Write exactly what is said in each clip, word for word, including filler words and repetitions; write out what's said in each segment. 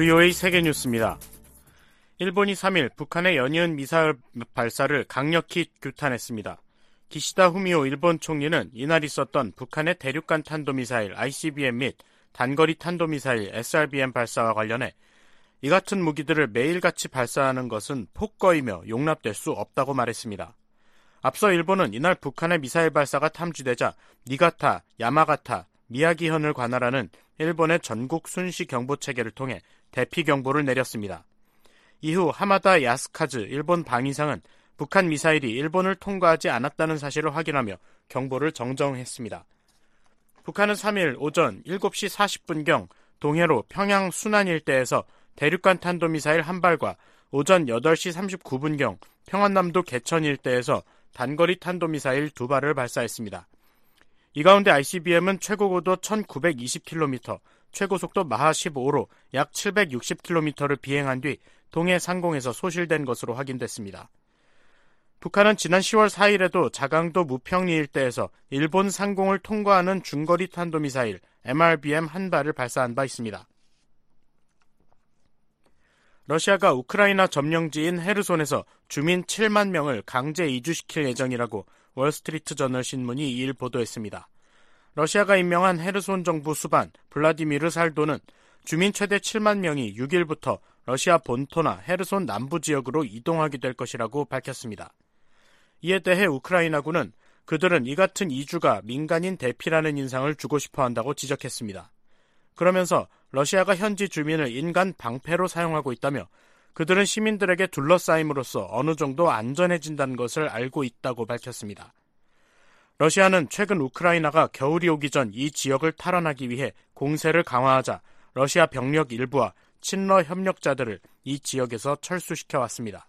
브이오에이 세계뉴스입니다. 일본이 삼 일 북한의 연이은 미사일 발사를 강력히 규탄했습니다. 기시다 후미오 일본 총리는 이날 있었던 북한의 대륙간 탄도미사일 아이씨비엠 및 단거리 탄도미사일 에스알비엠 발사와 관련해 이 같은 무기들을 매일같이 발사하는 것은 폭거이며 용납될 수 없다고 말했습니다. 앞서 일본은 이날 북한의 미사일 발사가 탐지되자 니가타, 야마가타, 미야기현을 관할하는 일본의 전국 순시 경보 체계를 통해 대피 경보를 내렸습니다. 이후 하마다 야스카즈 일본 방위상은 북한 미사일이 일본을 통과하지 않았다는 사실을 확인하며 경보를 정정했습니다. 북한은 삼 일 오전 일곱 시 사십 분경 동해로 평양 순안 일대에서 대륙간 탄도미사일 한 발과 오전 여덟 시 삼십구 분경 평안남도 개천 일대에서 단거리 탄도미사일 두 발을 발사했습니다. 이 가운데 아이씨비엠은 최고고도 천구백이십 킬로미터, 최고속도 마하 십오로 약 칠백육십 킬로미터를 비행한 뒤 동해 상공에서 소실된 것으로 확인됐습니다. 북한은 지난 시월 사일에도 자강도 무평리 일대에서 일본 상공을 통과하는 중거리 탄도미사일 엠알비엠 한 발을 발사한 바 있습니다. 러시아가 우크라이나 점령지인 헤르손에서 주민 칠만 명을 강제 이주시킬 예정이라고 월스트리트저널 신문이 이일 보도했습니다. 러시아가 임명한 헤르손 정부 수반 블라디미르 살도는 주민 최대 칠만 명이 육 일부터 러시아 본토나 헤르손 남부 지역으로 이동하게 될 것이라고 밝혔습니다. 이에 대해 우크라이나군은 그들은 이 같은 이주가 민간인 대피라는 인상을 주고 싶어 한다고 지적했습니다. 그러면서 러시아가 현지 주민을 인간 방패로 사용하고 있다며 그들은 시민들에게 둘러싸임으로써 어느 정도 안전해진다는 것을 알고 있다고 밝혔습니다. 러시아는 최근 우크라이나가 겨울이 오기 전 이 지역을 탈환하기 위해 공세를 강화하자 러시아 병력 일부와 친러 협력자들을 이 지역에서 철수시켜왔습니다.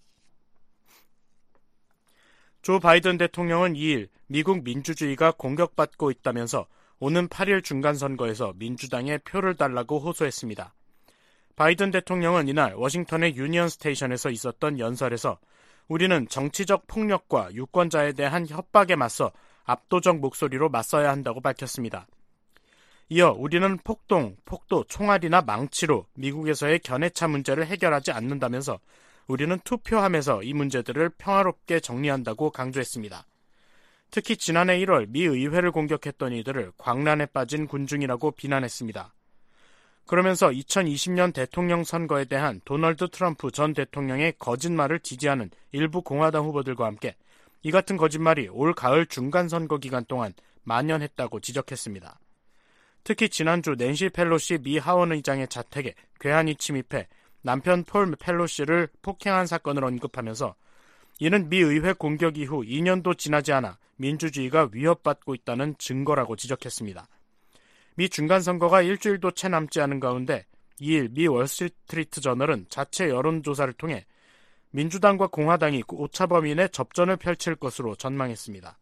조 바이든 대통령은 이일 미국 민주주의가 공격받고 있다면서 오는 팔일 중간선거에서 민주당에 표를 달라고 호소했습니다. 바이든 대통령은 이날 워싱턴의 유니언 스테이션에서 있었던 연설에서 우리는 정치적 폭력과 유권자에 대한 협박에 맞서 압도적 목소리로 맞서야 한다고 밝혔습니다. 이어 우리는 폭동, 폭도, 총알이나 망치로 미국에서의 견해차 문제를 해결하지 않는다면서 우리는 투표하면서 이 문제들을 평화롭게 정리한다고 강조했습니다. 특히 지난해 일월 미 의회를 공격했던 이들을 광란에 빠진 군중이라고 비난했습니다. 그러면서 이천이십 년 대통령 선거에 대한 도널드 트럼프 전 대통령의 거짓말을 지지하는 일부 공화당 후보들과 함께 이 같은 거짓말이 올 가을 중간선거 기간 동안 만연했다고 지적했습니다. 특히 지난주 낸시 펠로시 미 하원의장의 자택에 괴한이 침입해 남편 폴 펠로시를 폭행한 사건을 언급하면서 이는 미 의회 공격 이후 이 년도 지나지 않아 민주주의가 위협받고 있다는 증거라고 지적했습니다. 미 중간선거가 일주일도 채 남지 않은 가운데 이일 미 월스트리트 저널은 자체 여론조사를 통해 민주당과 공화당이 오차범위 내 접전을 펼칠 것으로 전망했습니다.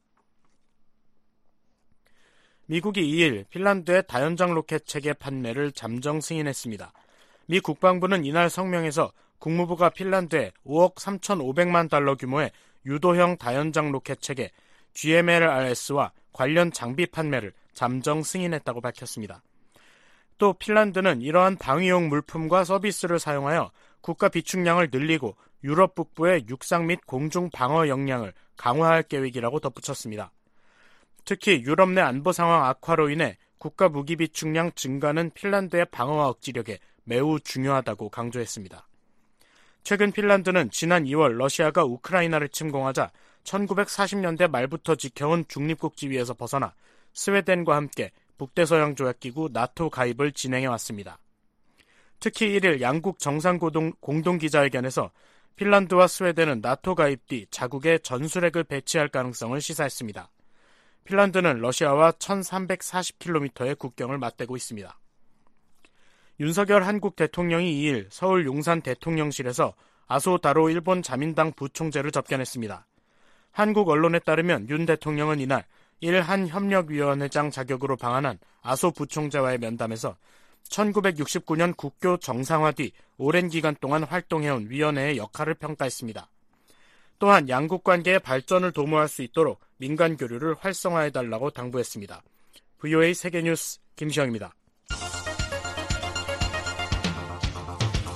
미국이 이일 핀란드의 다연장 로켓 체계 판매를 잠정 승인했습니다. 미 국방부는 이날 성명에서 국무부가 핀란드에 오억 삼천오백만 달러 규모의 유도형 다연장 로켓 체계 지엠엘알에스와 관련 장비 판매를 잠정 승인했다고 밝혔습니다. 또 핀란드는 이러한 방위용 물품과 서비스를 사용하여 국가 비축량을 늘리고 유럽 북부의 육상 및 공중 방어 역량을 강화할 계획이라고 덧붙였습니다. 특히 유럽 내 안보 상황 악화로 인해 국가 무기 비축량 증가는 핀란드의 방어와 억지력에 매우 중요하다고 강조했습니다. 최근 핀란드는 지난 이월 러시아가 우크라이나를 침공하자 천구백사십 년대 말부터 지켜온 중립국 지위에서 벗어나 스웨덴과 함께 북대서양 조약기구 나토 가입을 진행해왔습니다. 특히 일일 양국 정상공동기자회견에서 핀란드와 스웨덴은 나토 가입 뒤 자국에 전술핵을 배치할 가능성을 시사했습니다. 핀란드는 러시아와 천삼백사십 킬로미터의 국경을 맞대고 있습니다. 윤석열 한국 대통령이 이일 서울 용산 대통령실에서 아소다로 일본 자민당 부총재를 접견했습니다. 한국 언론에 따르면 윤 대통령은 이날 일한협력위원회장 자격으로 방한한 아소 부총재와의 면담에서 천구백육십구 년 국교 정상화 뒤 오랜 기간 동안 활동해온 위원회의 역할을 평가했습니다. 또한 양국 관계의 발전을 도모할 수 있도록 민간 교류를 활성화해달라고 당부했습니다. 브이오에이 세계뉴스 김시영입니다.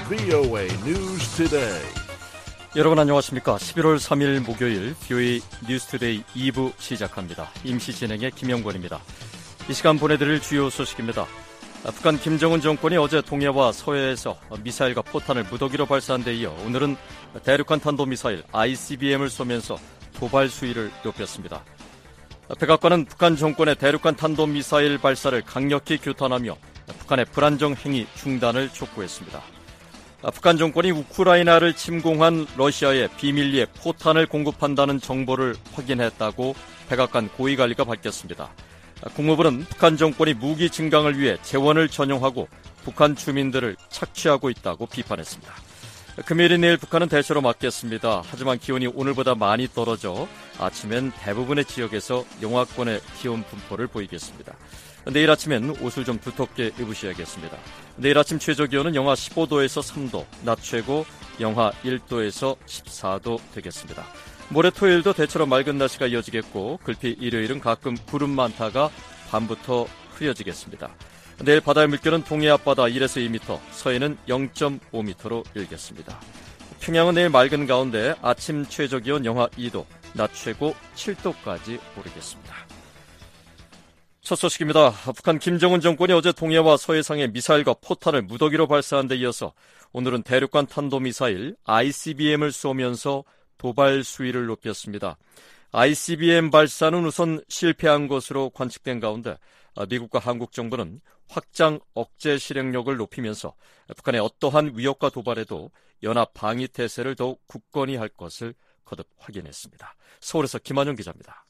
브이오에이 News Today. 여러분 안녕하십니까? 십일월 삼일 목요일 브이오에이 뉴스투데이 이 부 시작합니다. 임시 진행의 김영권입니다. 이 시간 보내드릴 주요 소식입니다. 북한 김정은 정권이 어제 동해와 서해에서 미사일과 포탄을 무더기로 발사한 데 이어 오늘은 대륙간 탄도미사일 아이씨비엠을 쏘면서 도발 수위를 높였습니다. 백악관은 북한 정권의 대륙간 탄도미사일 발사를 강력히 규탄하며 북한의 불안정 행위 중단을 촉구했습니다. 북한 정권이 우크라이나를 침공한 러시아에 비밀리에 포탄을 공급한다는 정보를 확인했다고 백악관 고위관리가 밝혔습니다. 국무부는 북한 정권이 무기 증강을 위해 재원을 전용하고 북한 주민들을 착취하고 있다고 비판했습니다. 금요일인 내일 북한은 대체로 맑겠습니다. 하지만 기온이 오늘보다 많이 떨어져 아침엔 대부분의 지역에서 영하권의 기온 분포를 보이겠습니다. 내일 아침엔 옷을 좀 두텁게 입으셔야겠습니다. 내일 아침 최저 기온은 영하 십오 도에서 삼 도, 낮 최고 영하 일 도에서 십사 도 되겠습니다. 모레 토요일도 대체로 맑은 날씨가 이어지겠고 글피 일요일은 가끔 구름 많다가 밤부터 흐려지겠습니다. 내일 바다의 물결은 동해 앞바다 일에서 이 미터, 서해는 영 점 오 미터로 일겠습니다. 평양은 내일 맑은 가운데 아침 최저 기온 영하 이 도, 낮 최고 칠 도까지 오르겠습니다. 첫 소식입니다. 북한 김정은 정권이 어제 동해와 서해상에 미사일과 포탄을 무더기로 발사한 데 이어서 오늘은 대륙간 탄도미사일 아이씨비엠을 쏘면서 도발 수위를 높였습니다. 아이씨비엠 발사는 우선 실패한 것으로 관측된 가운데 미국과 한국 정부는 확장 억제 실행력을 높이면서 북한의 어떠한 위협과 도발에도 연합 방위 태세를 더욱 굳건히 할 것을 거듭 확인했습니다. 서울에서 김한영 기자입니다.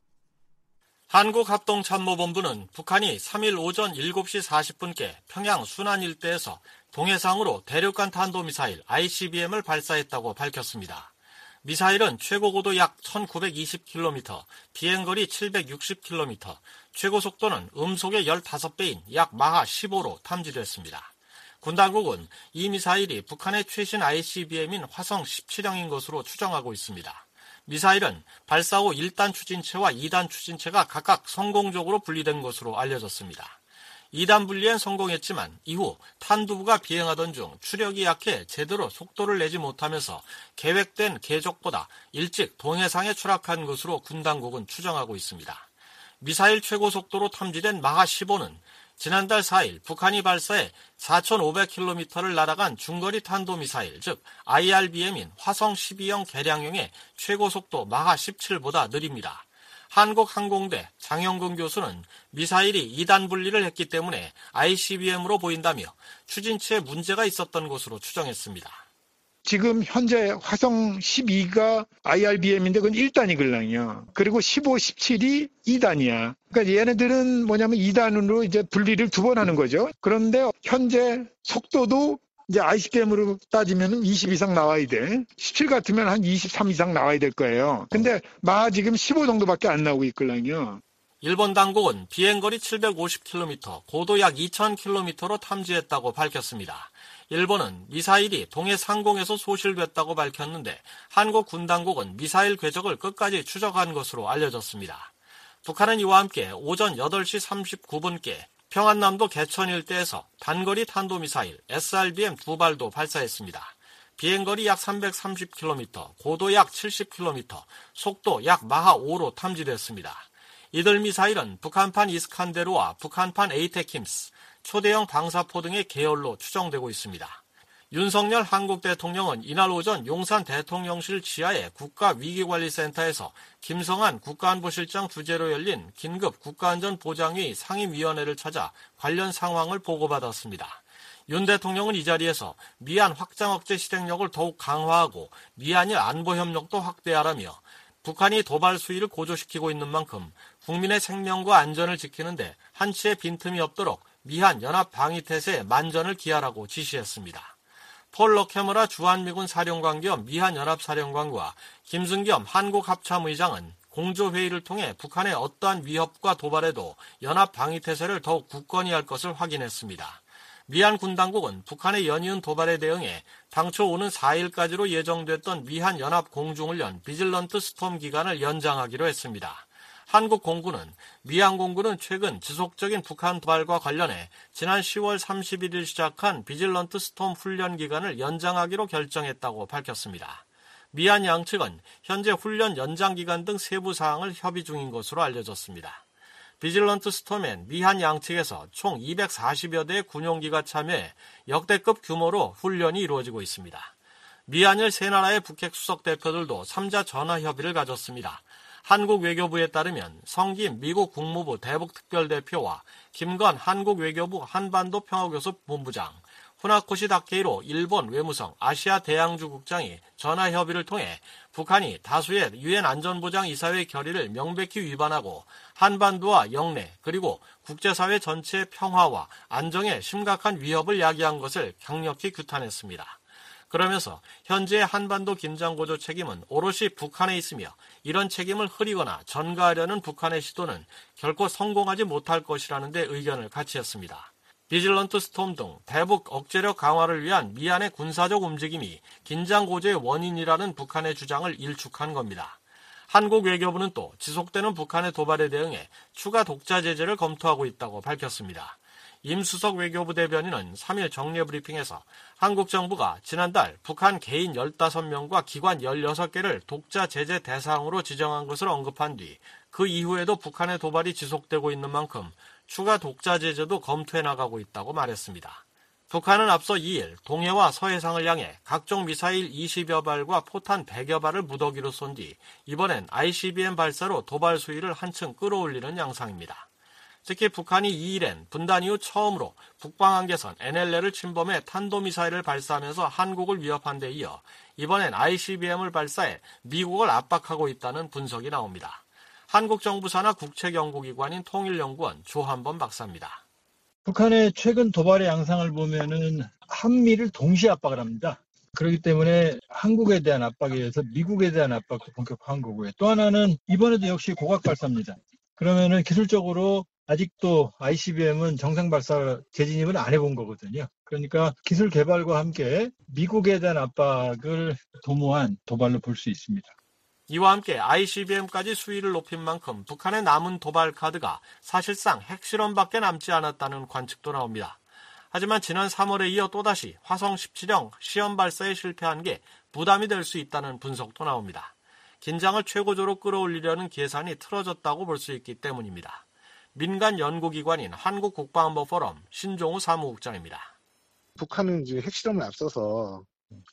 한국합동참모본부는 북한이 삼일 오전 일곱 시 사십 분께 평양 순안 일대에서 동해상으로 대륙간 탄도미사일 아이씨비엠을 발사했다고 밝혔습니다. 미사일은 최고 고도 약 천구백이십 킬로미터, 비행거리 칠백육십 킬로미터, 최고 속도는 음속의 십오 배인 약 마하 십오로 탐지됐습니다. 군 당국은 이 미사일이 북한의 최신 아이씨비엠인 화성 십칠형인 것으로 추정하고 있습니다. 미사일은 발사 후 일 단 추진체와 이 단 추진체가 각각 성공적으로 분리된 것으로 알려졌습니다. 이 단 분리엔 성공했지만 이후 탄두부가 비행하던 중 추력이 약해 제대로 속도를 내지 못하면서 계획된 궤적보다 일찍 동해상에 추락한 것으로 군 당국은 추정하고 있습니다. 미사일 최고 속도로 탐지된 마하 십오는 지난달 사일 북한이 발사해 사천오백 킬로미터를 날아간 중거리 탄도미사일, 즉 아이알비엠인 화성 십이형 개량형의 최고 속도 마하 십칠보다 느립니다. 한국항공대 장영근 교수는 미사일이 이 단 분리를 했기 때문에 아이씨비엠으로 보인다며 추진체에 문제가 있었던 것으로 추정했습니다. 지금 현재 화성 십이가 아이알비엠인데 그건 일 단이걸랑요. 그리고 십오, 십칠이 이 단이야. 그러니까 얘네들은 뭐냐면 이 단으로 이제 분리를 두 번 하는 거죠. 그런데 현재 속도도 이제 아이씨비엠으로 따지면 이십 이상 나와야 돼. 십칠 같으면 한 이십삼 이상 나와야 될 거예요. 근데 마하 지금 십오 정도밖에 안 나오고 있걸랑요. 일본 당국은 비행거리 칠백오십 킬로미터, 고도 약 이천 킬로미터로 탐지했다고 밝혔습니다. 일본은 미사일이 동해 상공에서 소실됐다고 밝혔는데 한국 군 당국은 미사일 궤적을 끝까지 추적한 것으로 알려졌습니다. 북한은 이와 함께 오전 여덟 시 삼십구 분께 평안남도 개천 일대에서 단거리 탄도미사일 에스알비엠 두 발도 발사했습니다. 비행거리 약 삼백삼십 킬로미터, 고도 약 칠십 킬로미터, 속도 약 마하 오로 탐지됐습니다. 이들 미사일은 북한판 이스칸데르와 북한판 에이테킴스, 초대형 방사포 등의 계열로 추정되고 있습니다. 윤석열 한국 대통령은 이날 오전 용산 대통령실 지하의 국가위기관리센터에서 김성한 국가안보실장 주재로 열린 긴급 국가안전보장회의 상임위원회를 찾아 관련 상황을 보고받았습니다. 윤 대통령은 이 자리에서 미한 확장 억제 실행력을 더욱 강화하고 미한일 안보협력도 확대하라며 북한이 도발 수위를 고조시키고 있는 만큼 국민의 생명과 안전을 지키는데 한치의 빈틈이 없도록 미한 연합방위태세에 만전을 기하라고 지시했습니다. 폴 러케머라 주한미군 사령관 겸 미한 연합사령관과 김승겸 한국합참의장은 공조회의를 통해 북한의 어떠한 위협과 도발에도 연합방위태세를 더욱 굳건히 할 것을 확인했습니다. 미한 군당국은 북한의 연이은 도발에 대응해 당초 오는 사일까지로 예정됐던 미한 연합 공중훈련 비질런트 스톰 기간을 연장하기로 했습니다. 한국 공군은 미 항공군은 최근 지속적인 북한 도발과 관련해 지난 시월 삼십일일 시작한 비질런트 스톰 훈련 기간을 연장하기로 결정했다고 밝혔습니다. 미한 양측은 현재 훈련 연장 기간 등 세부 사항을 협의 중인 것으로 알려졌습니다. 비질런트 스톰엔 미한 양측에서 총 이백사십여 대의 군용기가 참여해 역대급 규모로 훈련이 이루어지고 있습니다. 미한일 세 나라의 북핵 수석 대표들도 삼 자 전화 협의를 가졌습니다. 한국 외교부에 따르면 성김 미국 국무부 대북특별대표와 김건 한국 외교부 한반도 평화교섭 본부장, 후나코시 다케이로 일본 외무성 아시아 대양주 국장이 전화 협의를 통해 북한이 다수의 유엔 안전보장 이사회 결의를 명백히 위반하고 한반도와 영내 그리고 국제사회 전체의 평화와 안정에 심각한 위협을 야기한 것을 강력히 규탄했습니다. 그러면서 현재의 한반도 긴장고조 책임은 오롯이 북한에 있으며 이런 책임을 흐리거나 전가하려는 북한의 시도는 결코 성공하지 못할 것이라는 데 의견을 같이 했습니다. 비질런트 스톰 등 대북 억제력 강화를 위한 미한의 군사적 움직임이 긴장고조의 원인이라는 북한의 주장을 일축한 겁니다. 한국 외교부는 또 지속되는 북한의 도발에 대응해 추가 독자 제재를 검토하고 있다고 밝혔습니다. 임수석 외교부 대변인은 삼 일 정례 브리핑에서 한국 정부가 지난달 북한 개인 열다섯 명과 기관 열여섯 개를 독자 제재 대상으로 지정한 것을 언급한 뒤 그 이후에도 북한의 도발이 지속되고 있는 만큼 추가 독자 제재도 검토해 나가고 있다고 말했습니다. 북한은 앞서 이 일 동해와 서해상을 향해 각종 미사일 이십여 발과 포탄 백여 발을 무더기로 쏜 뒤 이번엔 아이씨비엠 발사로 도발 수위를 한층 끌어올리는 양상입니다. 특히 북한이 이 일엔 분단 이후 처음으로 북방한계선 엔엘엘을 침범해 탄도미사일을 발사하면서 한국을 위협한 데 이어 이번엔 아이씨비엠을 발사해 미국을 압박하고 있다는 분석이 나옵니다. 한국 정부 산하 국책연구기관인 통일연구원 조한범 박사입니다. 북한의 최근 도발의 양상을 보면은 한미를 동시에 압박을 합니다. 그렇기 때문에 한국에 대한 압박에 의해서 미국에 대한 압박도 본격화한 거고요. 또 하나는 이번에도 역시 고각 발사입니다. 그러면은 기술적으로 아직도 아이씨비엠은 정상 발사 재진입을 안 해본 거거든요. 그러니까 기술 개발과 함께 미국에 대한 압박을 도모한 도발로 볼 수 있습니다. 이와 함께 아이씨비엠까지 수위를 높인 만큼 북한의 남은 도발 카드가 사실상 핵실험밖에 남지 않았다는 관측도 나옵니다. 하지만 지난 삼월에 이어 또다시 화성 십칠형 시험 발사에 실패한 게 부담이 될 수 있다는 분석도 나옵니다. 긴장을 최고조로 끌어올리려는 계산이 틀어졌다고 볼 수 있기 때문입니다. 민간 연구기관인 한국국방안보포럼 신종우 사무국장입니다. 북한은 이제 핵실험을 앞서서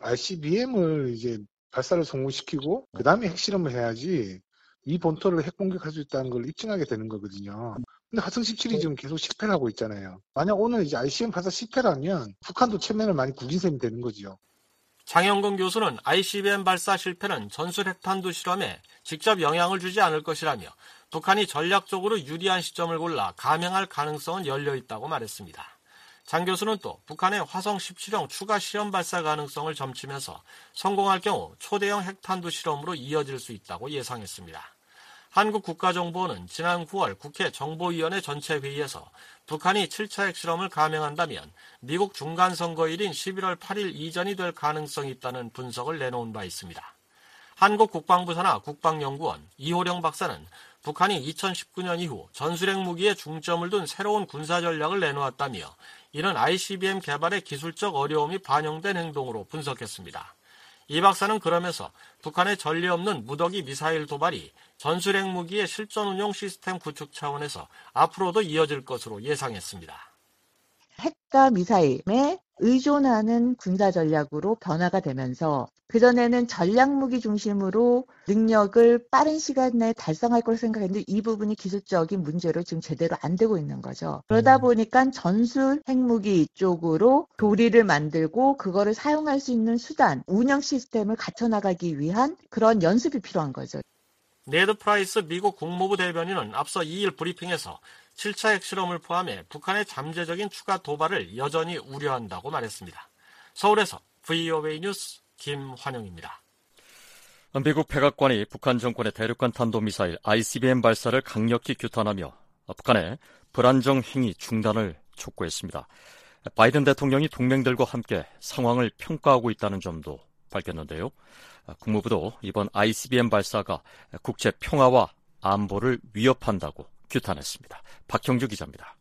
아이씨비엠을 이제 발사를 성공시키고 그 다음에 핵실험을 해야지 이 본토를 핵공격할 수 있다는 걸 입증하게 되는 거거든요. 근데 화성 십칠이 지금 계속 실패를 하고 있잖아요. 만약 오늘 이제 아이씨비엠 발사 실패라면 북한도 체면을 많이 구긴 셈이 되는 거죠. 장영근 교수는 아이씨비엠 발사 실패는 전술 핵탄두 실험에 직접 영향을 주지 않을 것이라며 북한이 전략적으로 유리한 시점을 골라 감행할 가능성은 열려 있다고 말했습니다. 장 교수는 또 북한의 화성 십칠형 추가 시험 발사 가능성을 점치면서 성공할 경우 초대형 핵탄두 실험으로 이어질 수 있다고 예상했습니다. 한국국가정보원은 지난 구월 국회 정보위원회 전체회의에서 북한이 칠 차 핵실험을 감행한다면 미국 중간선거일인 십일월 팔일 이전이 될 가능성이 있다는 분석을 내놓은 바 있습니다. 한국국방부 산하 국방연구원 이호령 박사는 북한이 이천십구 년 이후 전술핵 무기에 중점을 둔 새로운 군사 전략을 내놓았다며 이는 아이씨비엠 개발의 기술적 어려움이 반영된 행동으로 분석했습니다. 이 박사는 그러면서 북한의 전례 없는 무더기 미사일 도발이 전술핵 무기의 실전 운용 시스템 구축 차원에서 앞으로도 이어질 것으로 예상했습니다. 핵과 미사일에 의존하는 군사 전략으로 변화가 되면서 그전에는 전략무기 중심으로 능력을 빠른 시간 내에 달성할 걸 생각했는데 이 부분이 기술적인 문제로 지금 제대로 안 되고 있는 거죠. 그러다 보니까 전술 핵무기 쪽으로 도리를 만들고 그거를 사용할 수 있는 수단, 운영 시스템을 갖춰나가기 위한 그런 연습이 필요한 거죠. 네드 프라이스 미국 국무부 대변인은 앞서 이 일 브리핑에서 칠 차 핵실험을 포함해 북한의 잠재적인 추가 도발을 여전히 우려한다고 말했습니다. 서울에서 브이오에이 뉴스 김환영입니다. 미국 백악관이 북한 정권의 대륙간 탄도미사일 아이씨비엠 발사를 강력히 규탄하며 북한의 불안정 행위 중단을 촉구했습니다. 바이든 대통령이 동맹들과 함께 상황을 평가하고 있다는 점도 밝혔는데요. 국무부도 이번 아이씨비엠 발사가 국제 평화와 안보를 위협한다고 규탄했습니다. 박형주 기자입니다.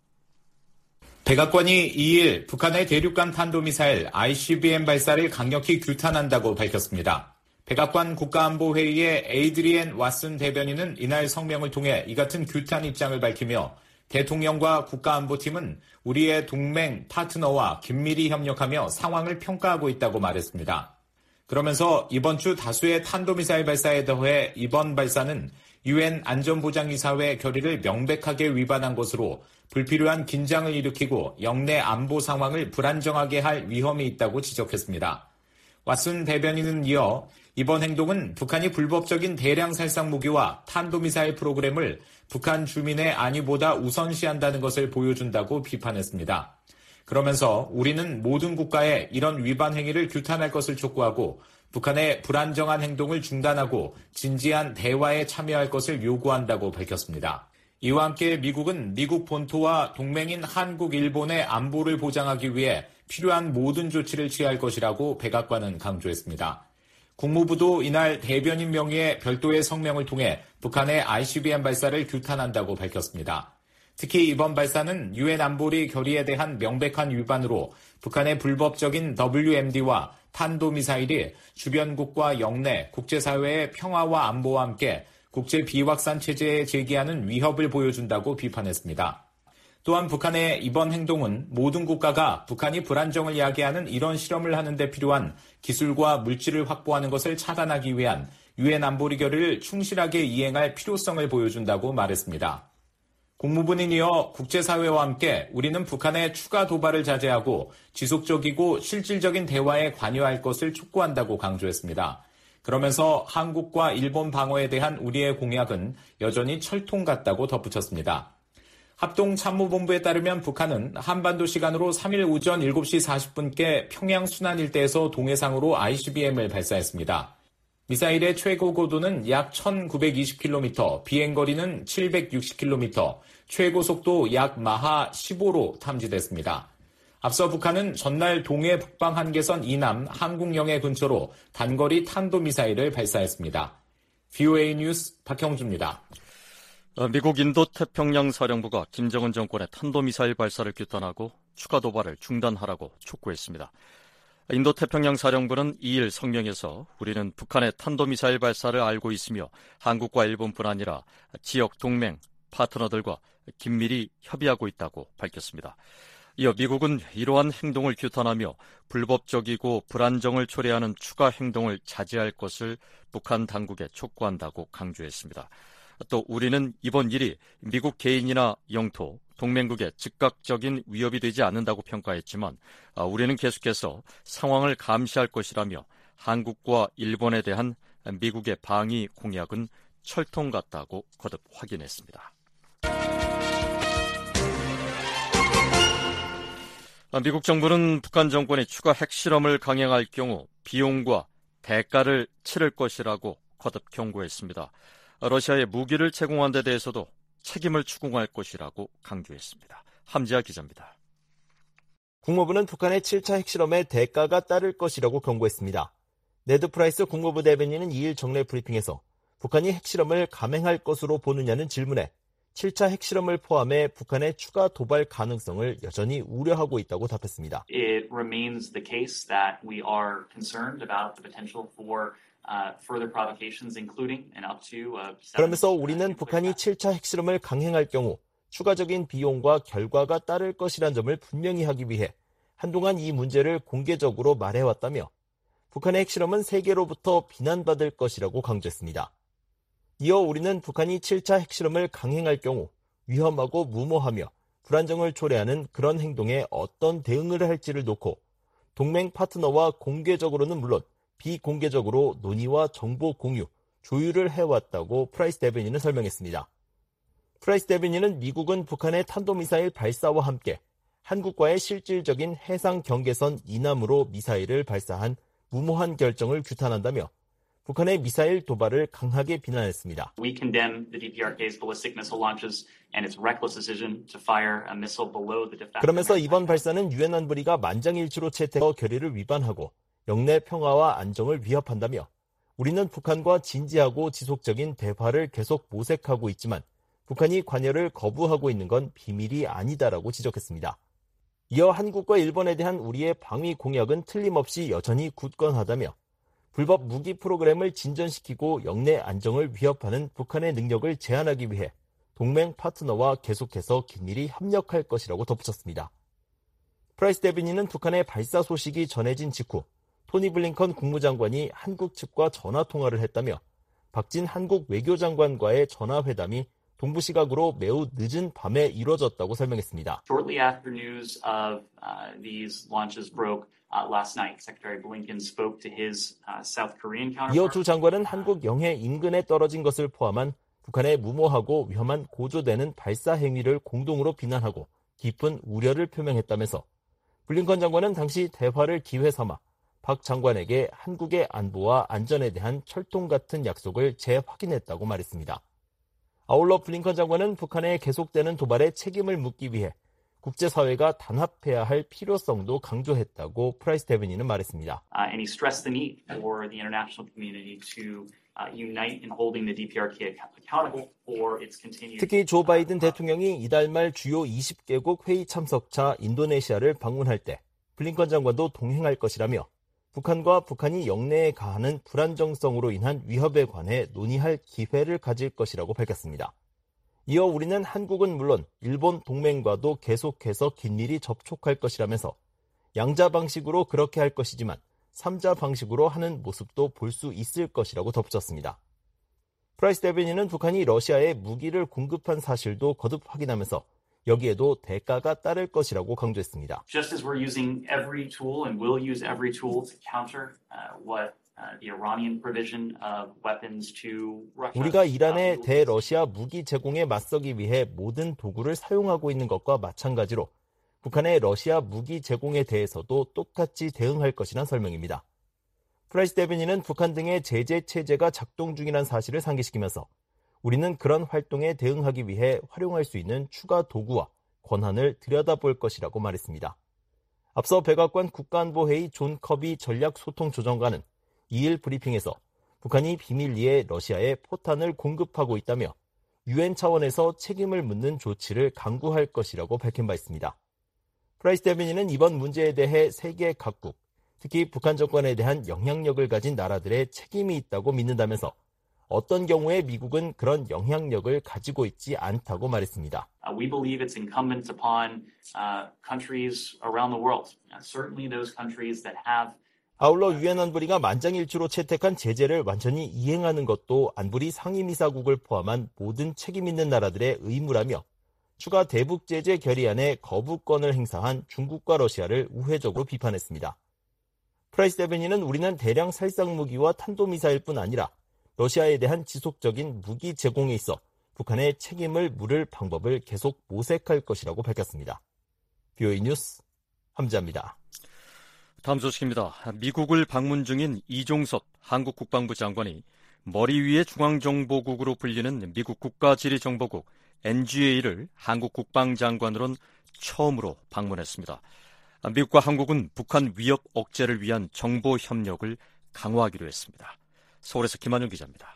백악관이 이일 북한의 대륙간 탄도미사일 아이씨비엠 발사를 강력히 규탄한다고 밝혔습니다. 백악관 국가안보회의의 에이드리엔 왓슨 대변인은 이날 성명을 통해 이 같은 규탄 입장을 밝히며 대통령과 국가안보팀은 우리의 동맹, 파트너와 긴밀히 협력하며 상황을 평가하고 있다고 말했습니다. 그러면서 이번 주 다수의 탄도미사일 발사에 더해 이번 발사는 유엔 안전보장이사회 결의를 명백하게 위반한 것으로 불필요한 긴장을 일으키고 영내 안보 상황을 불안정하게 할 위험이 있다고 지적했습니다. 왓슨 대변인은 이어 이번 행동은 북한이 불법적인 대량 살상 무기와 탄도미사일 프로그램을 북한 주민의 안위보다 우선시한다는 것을 보여준다고 비판했습니다. 그러면서 우리는 모든 국가에 이런 위반 행위를 규탄할 것을 촉구하고 북한의 불안정한 행동을 중단하고 진지한 대화에 참여할 것을 요구한다고 밝혔습니다. 이와 함께 미국은 미국 본토와 동맹인 한국, 일본의 안보를 보장하기 위해 필요한 모든 조치를 취할 것이라고 백악관은 강조했습니다. 국무부도 이날 대변인 명의의 별도의 성명을 통해 북한의 아이씨비엠 발사를 규탄한다고 밝혔습니다. 특히 이번 발사는 유엔 안보리 결의에 대한 명백한 위반으로 북한의 불법적인 더블유엠디와 탄도미사일이 주변국과 영내, 국제사회의 평화와 안보와 함께 국제 비확산 체제에 제기하는 위협을 보여준다고 비판했습니다. 또한 북한의 이번 행동은 모든 국가가 북한이 불안정을 야기하는 이런 실험을 하는 데 필요한 기술과 물질을 확보하는 것을 차단하기 위한 유엔 안보리 결의를 충실하게 이행할 필요성을 보여준다고 말했습니다. 국무부는 이어 국제사회와 함께 우리는 북한의 추가 도발을 자제하고 지속적이고 실질적인 대화에 관여할 것을 촉구한다고 강조했습니다. 그러면서 한국과 일본 방어에 대한 우리의 공약은 여전히 철통 같다고 덧붙였습니다. 합동참모본부에 따르면 북한은 한반도 시간으로 삼일 오전 일곱 시 사십 분께 평양 순안 일대에서 동해상으로 아이씨비엠을 발사했습니다. 미사일의 최고 고도는 약 천구백이십 킬로미터, 비행거리는 칠백육십 킬로미터, 최고 속도 약 마하 십오로 탐지됐습니다. 앞서 북한은 전날 동해 북방 한계선 이남 한국영해 근처로 단거리 탄도미사일을 발사했습니다. 브이오에이 뉴스 박형주입니다. 미국 인도태평양 사령부가 김정은 정권의 탄도미사일 발사를 규탄하고 추가 도발을 중단하라고 촉구했습니다. 인도태평양 사령부는 이일 성명에서 우리는 북한의 탄도미사일 발사를 알고 있으며 한국과 일본뿐 아니라 지역 동맹, 파트너들과 긴밀히 협의하고 있다고 밝혔습니다. 이어 미국은 이러한 행동을 규탄하며 불법적이고 불안정을 초래하는 추가 행동을 자제할 것을 북한 당국에 촉구한다고 강조했습니다. 또 우리는 이번 일이 미국 개인이나 영토, 동맹국에 즉각적인 위협이 되지 않는다고 평가했지만 우리는 계속해서 상황을 감시할 것이라며 한국과 일본에 대한 미국의 방위 공약은 철통 같다고 거듭 확인했습니다. 미국 정부는 북한 정권이 추가 핵실험을 강행할 경우 비용과 대가를 치를 것이라고 거듭 경고했습니다. 러시아에 무기를 제공한 데 대해서도 책임을 추궁할 것이라고 강조했습니다. 함지아 기자입니다. 국무부는 북한의 칠 차 핵실험에 대가가 따를 것이라고 경고했습니다. 네드 프라이스 국무부 대변인은 이일 정례 브리핑에서 북한이 핵실험을 감행할 것으로 보느냐는 질문에 칠 차 핵실험을 포함해 북한의 추가 도발 가능성을 여전히 우려하고 있다고 답했습니다. It remains the case that we are concerned about the potential for Uh, further provocations, including and up to. Uh, 그러면서 우리는 북한이 칠 차 핵실험을 강행할 경우 추가적인 비용과 결과가 따를 것이란 점을 분명히 하기 위해 한동안 이 문제를 공개적으로 말해왔다며 북한의 핵실험은 세계로부터 비난받을 것이라고 강조했습니다. 이어 우리는 북한이 칠 차 핵실험을 강행할 경우 위험하고 무모하며 불안정을 초래하는 그런 행동에 어떤 대응을 할지를 놓고 동맹 파트너와 공개적으로는 물론 비공개적으로 논의와 정보 공유, 조율을 해왔다고 프라이스 대변인은 설명했습니다. 프라이스 대변인은 미국은 북한의 탄도미사일 발사와 함께 한국과의 실질적인 해상 경계선 이남으로 미사일을 발사한 무모한 결정을 규탄한다며 북한의 미사일 도발을 강하게 비난했습니다. We condemn the 디피아르케이's ballistic missile launches and its reckless decision to fire a missile below the de facto. 그러면서 이번 발사는 유엔 안보리가 만장일치로 채택한 결의를 위반하고 영내 평화와 안정을 위협한다며 우리는 북한과 진지하고 지속적인 대화를 계속 모색하고 있지만 북한이 관여를 거부하고 있는 건 비밀이 아니다라고 지적했습니다. 이어 한국과 일본에 대한 우리의 방위 공약은 틀림없이 여전히 굳건하다며 불법 무기 프로그램을 진전시키고 영내 안정을 위협하는 북한의 능력을 제한하기 위해 동맹 파트너와 계속해서 긴밀히 협력할 것이라고 덧붙였습니다. 프라이스 대변인은 북한의 발사 소식이 전해진 직후 토니 블링컨 국무장관이 한국 측과 전화통화를 했다며 박진 한국 외교장관과의 전화회담이 동부 시각으로 매우 늦은 밤에 이뤄졌다고 설명했습니다. Shortly after news of uh, these launches broke uh, last night, Secretary Blinken spoke to his uh, South Korean counterpart. 이어 두 장관은 한국 영해 인근에 떨어진 것을 포함한 북한의 무모하고 위험한 고조되는 발사 행위를 공동으로 비난하고 깊은 우려를 표명했다면서 블링컨 장관은 당시 대화를 기회 삼아 박 장관에게 한국의 안보와 안전에 대한 철통 같은 약속을 재확인했다고 말했습니다. 아울러 블링컨 장관은 북한의 계속되는 도발에 책임을 묻기 위해 국제사회가 단합해야 할 필요성도 강조했다고 프라이스 대변인은 말했습니다. Uh, and he stressed the need for the international community to uh, unite in holding the 디피아르케이 accountable for its continued. 특히 조 바이든 대통령이 이달 말 주요 이십 개국 회의 참석차 인도네시아를 방문할 때 블링컨 장관도 동행할 것이라며 북한과 북한이 영내에 가하는 불안정성으로 인한 위협에 관해 논의할 기회를 가질 것이라고 밝혔습니다. 이어 우리는 한국은 물론 일본 동맹과도 계속해서 긴밀히 접촉할 것이라면서 양자 방식으로 그렇게 할 것이지만 삼자 방식으로 하는 모습도 볼 수 있을 것이라고 덧붙였습니다. 프라이스 대변인은 북한이 러시아에 무기를 공급한 사실도 거듭 확인하면서 여기에도 대가가 따를 것이라고 강조했습니다. Just as we're using every tool and will use every tool to counter uh, what uh, the Iranian provision of weapons to Russia. 우리가 이란의 대러시아 무기 제공에 맞서기 위해 모든 도구를 사용하고 있는 것과 마찬가지로 북한의 러시아 무기 제공에 대해서도 똑같이 대응할 것이란 설명입니다. 프라이스 대변인은 북한 등의 제재 체제가 작동 중이라는 사실을 상기시키면서 우리는 그런 활동에 대응하기 위해 활용할 수 있는 추가 도구와 권한을 들여다볼 것이라고 말했습니다. 앞서 백악관 국가안보회의 존 커비 전략소통조정관은 이일 브리핑에서 북한이 비밀리에 러시아에 포탄을 공급하고 있다며 유엔 차원에서 책임을 묻는 조치를 강구할 것이라고 밝힌 바 있습니다. 프라이스 대변인은 이번 문제에 대해 세계 각국, 특히 북한 정권에 대한 영향력을 가진 나라들의 책임이 있다고 믿는다면서 어떤 경우에 미국은 그런 영향력을 가지고 있지 않다고 말했습니다. Uh, we believe it's incumbent upon uh, countries around the world, uh, certainly those countries that have. 아울러 유엔 안보리가 만장일치로 채택한 제재를 완전히 이행하는 것도 안보리 상임이사국을 포함한 모든 책임 있는 나라들의 의무라며 추가 대북 제재 결의안에 거부권을 행사한 중국과 러시아를 우회적으로 비판했습니다. 프라이스 대변인은 우리는 대량 살상 무기와 탄도미사일뿐 아니라 러시아에 대한 지속적인 무기 제공에 있어 북한의 책임을 물을 방법을 계속 모색할 것이라고 밝혔습니다. 비오이 뉴스 함지아입니다. 다음 소식입니다. 미국을 방문 중인 이종섭 한국 국방부 장관이 머리 위의 중앙정보국으로 불리는 미국 국가지리정보국 엔지에이를 한국 국방장관으로는 처음으로 방문했습니다. 미국과 한국은 북한 위협 억제를 위한 정보 협력을 강화하기로 했습니다. 서울에서 김한용 기자입니다.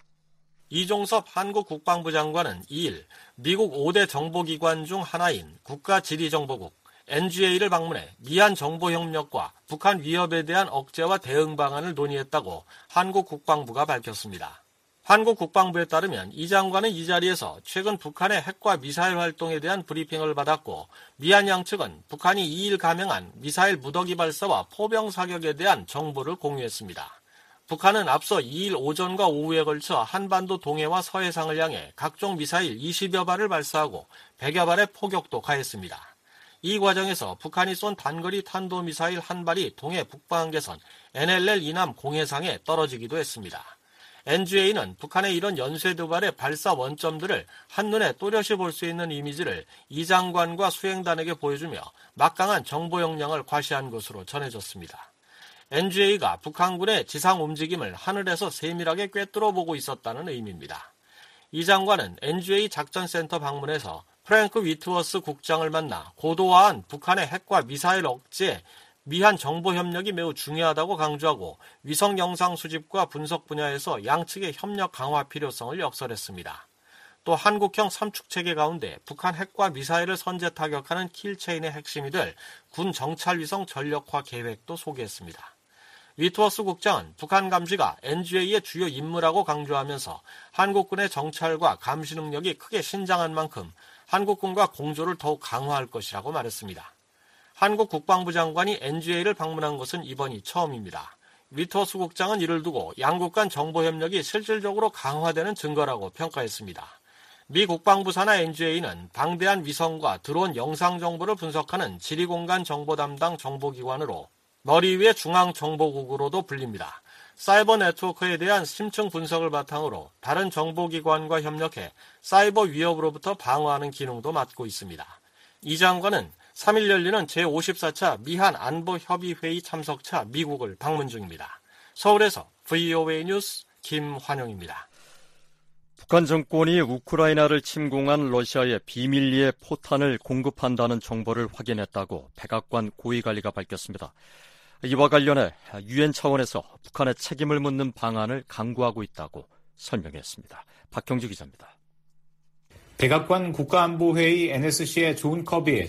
이종섭 한국 국방부 장관은 이일 미국 오 대 정보기관 중 하나인 국가지리정보국 엔지에이를 방문해 미한 정보협력과 북한 위협에 대한 억제와 대응 방안을 논의했다고 한국 국방부가 밝혔습니다. 한국 국방부에 따르면 이 장관은 이 자리에서 최근 북한의 핵과 미사일 활동에 대한 브리핑을 받았고 미한 양측은 북한이 이일 감행한 미사일 무더기 발사와 포병 사격에 대한 정보를 공유했습니다. 북한은 앞서 이일 오전과 오후에 걸쳐 한반도 동해와 서해상을 향해 각종 미사일 이십여 발을 발사하고 백여 발의 포격도 가했습니다. 이 과정에서 북한이 쏜 단거리 탄도미사일 한 발이 동해 북방한계선 엔엘엘 이남 공해상에 떨어지기도 했습니다. 엔지에이는 북한의 이런 연쇄도발의 발사 원점들을 한눈에 또렷이 볼 수 있는 이미지를 이 장관과 수행단에게 보여주며 막강한 정보 역량을 과시한 것으로 전해졌습니다. 엔지에이가 북한군의 지상 움직임을 하늘에서 세밀하게 꿰뚫어 보고 있었다는 의미입니다. 이 장관은 엔지에이 작전센터 방문해서 프랭크 위트워스 국장을 만나 고도화한 북한의 핵과 미사일 억제 미한 정보 협력이 매우 중요하다고 강조하고 위성 영상 수집과 분석 분야에서 양측의 협력 강화 필요성을 역설했습니다. 또 한국형 삼축체계 가운데 북한 핵과 미사일을 선제 타격하는 킬체인의 핵심이 될 군 정찰위성 전력화 계획도 소개했습니다. 위트워스 국장은 북한 감시가 엔지에이의 주요 임무라고 강조하면서 한국군의 정찰과 감시 능력이 크게 신장한 만큼 한국군과 공조를 더욱 강화할 것이라고 말했습니다. 한국 국방부 장관이 엔지에이를 방문한 것은 이번이 처음입니다. 위트워스 국장은 이를 두고 양국 간 정보 협력이 실질적으로 강화되는 증거라고 평가했습니다. 미 국방부 산하 엔지에이는 방대한 위성과 드론 영상 정보를 분석하는 지리공간 정보 담당 정보기관으로 머리 위의 중앙정보국으로도 불립니다. 사이버 네트워크에 대한 심층 분석을 바탕으로 다른 정보기관과 협력해 사이버 위협으로부터 방어하는 기능도 맡고 있습니다. 이 장관은 삼 일 열리는 제오십사 차 미한 안보협의회의 참석차 미국을 방문 중입니다. 서울에서 브이오에이 뉴스 김환영입니다. 북한 정권이 우크라이나를 침공한 러시아에 비밀리에 포탄을 공급한다는 정보를 확인했다고 백악관 고위관리가 밝혔습니다. 이와 관련해 유엔 차원에서 북한의 책임을 묻는 방안을 강구하고 있다고 설명했습니다. 박형주 기자입니다. 백악관 국가안보회의 엔에스씨의 존 커비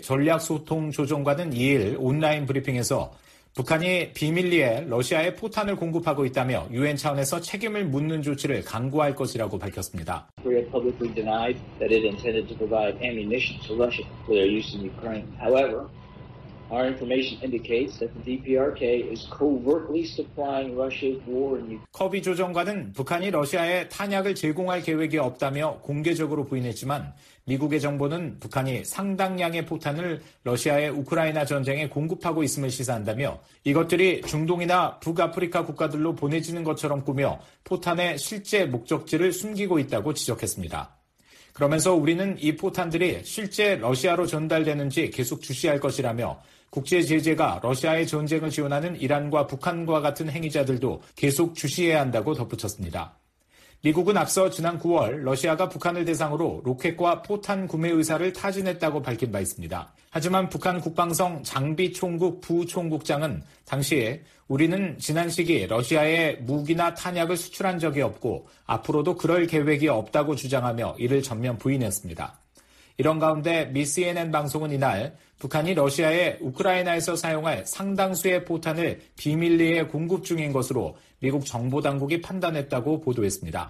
전략소통조정관은 이 일 온라인 브리핑에서 북한이 비밀리에 러시아에 포탄을 공급하고 있다며 유엔 차원에서 책임을 묻는 조치를 강구할 것이라고 밝혔습니다. Korea publicly denied that it intended to provide ammunition to Russia for their use in Ukraine. However, our information indicates that the 디피아르케이 is covertly supplying Russia's war in Ukraine. 커비 조정관은 북한이 러시아에 탄약을 제공할 계획이 없다며 공개적으로 부인했지만 미국의 정보는 북한이 상당량의 포탄을 러시아의 우크라이나 전쟁에 공급하고 있음을 시사한다며 이것들이 중동이나 북아프리카 국가들로 보내지는 것처럼 꾸며 포탄의 실제 목적지를 숨기고 있다고 지적했습니다. 그러면서 우리는 이 포탄들이 실제 러시아로 전달되는지 계속 주시할 것이라며 국제 제재가 러시아의 전쟁을 지원하는 이란과 북한과 같은 행위자들도 계속 주시해야 한다고 덧붙였습니다. 미국은 앞서 지난 구월 러시아가 북한을 대상으로 로켓과 포탄 구매 의사를 타진했다고 밝힌 바 있습니다. 하지만 북한 국방성 장비총국 부총국장은 당시에 우리는 지난 시기 러시아에 무기나 탄약을 수출한 적이 없고 앞으로도 그럴 계획이 없다고 주장하며 이를 전면 부인했습니다. 이런 가운데 미 씨엔엔 방송은 이날 북한이 러시아에 우크라이나에서 사용할 상당수의 포탄을 비밀리에 공급 중인 것으로 미국 정보당국이 판단했다고 보도했습니다.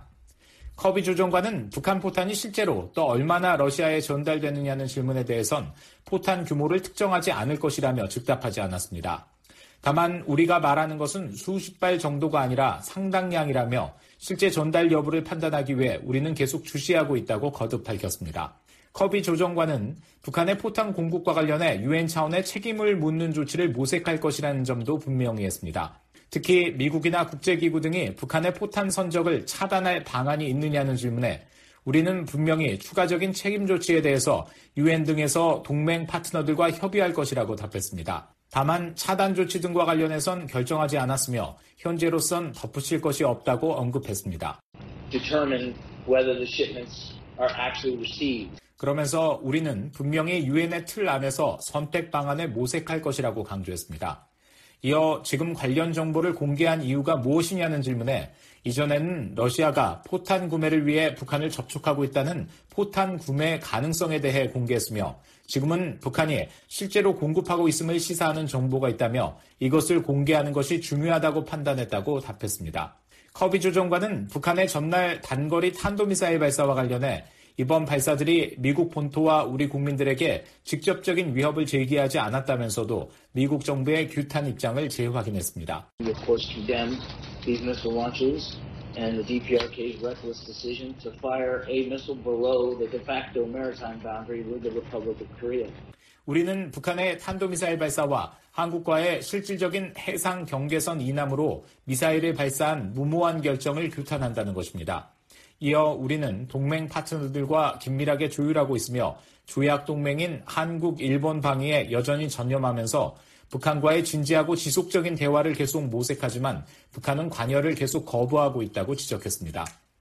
커비 조정관은 북한 포탄이 실제로 또 얼마나 러시아에 전달되느냐는 질문에 대해선 포탄 규모를 특정하지 않을 것이라며 즉답하지 않았습니다. 다만 우리가 말하는 것은 수십 발 정도가 아니라 상당량이라며 실제 전달 여부를 판단하기 위해 우리는 계속 주시하고 있다고 거듭 밝혔습니다. 커비 조정관은 북한의 포탄 공급과 관련해 유엔 차원의 책임을 묻는 조치를 모색할 것이라는 점도 분명히 했습니다. 특히 미국이나 국제기구 등이 북한의 포탄 선적을 차단할 방안이 있느냐는 질문에 우리는 분명히 추가적인 책임 조치에 대해서 유엔 등에서 동맹 파트너들과 협의할 것이라고 답했습니다. 다만 차단 조치 등과 관련해선 결정하지 않았으며 현재로선 덧붙일 것이 없다고 언급했습니다. Determine whether the shipments are actually received. 그러면서 우리는 분명히 유엔의 틀 안에서 선택 방안을 모색할 것이라고 강조했습니다. 이어 지금 관련 정보를 공개한 이유가 무엇이냐는 질문에 이전에는 러시아가 포탄 구매를 위해 북한을 접촉하고 있다는 포탄 구매 가능성에 대해 공개했으며 지금은 북한이 실제로 공급하고 있음을 시사하는 정보가 있다며 이것을 공개하는 것이 중요하다고 판단했다고 답했습니다. 커비 조정관은 북한의 전날 단거리 탄도미사일 발사와 관련해 이번 발사들이 미국 본토와 우리 국민들에게 직접적인 위협을 제기하지 않았다면서도 미국 정부의 규탄 입장을 재확인했습니다. We of course condemn these missile launches and the 디피아르케이's reckless decision to fire a missile below the de facto maritime boundary with the Republic of Korea. 우리는 북한의 탄도미사일 발사와 한국과의 실질적인 해상 경계선 이남으로 미사일을 발사한 무모한 결정을 규탄한다는 것입니다. 이어 우리는 동맹 파트너들과 긴밀하게 조율하고 있으며 조약 동맹인 한국, 일본 방위에 여전히 전념하면서 북한과의 진지하고 지속적인 대화를 계속 모색하지만 북한은 관여를 계속 거부하고 있다고 지적했습니다.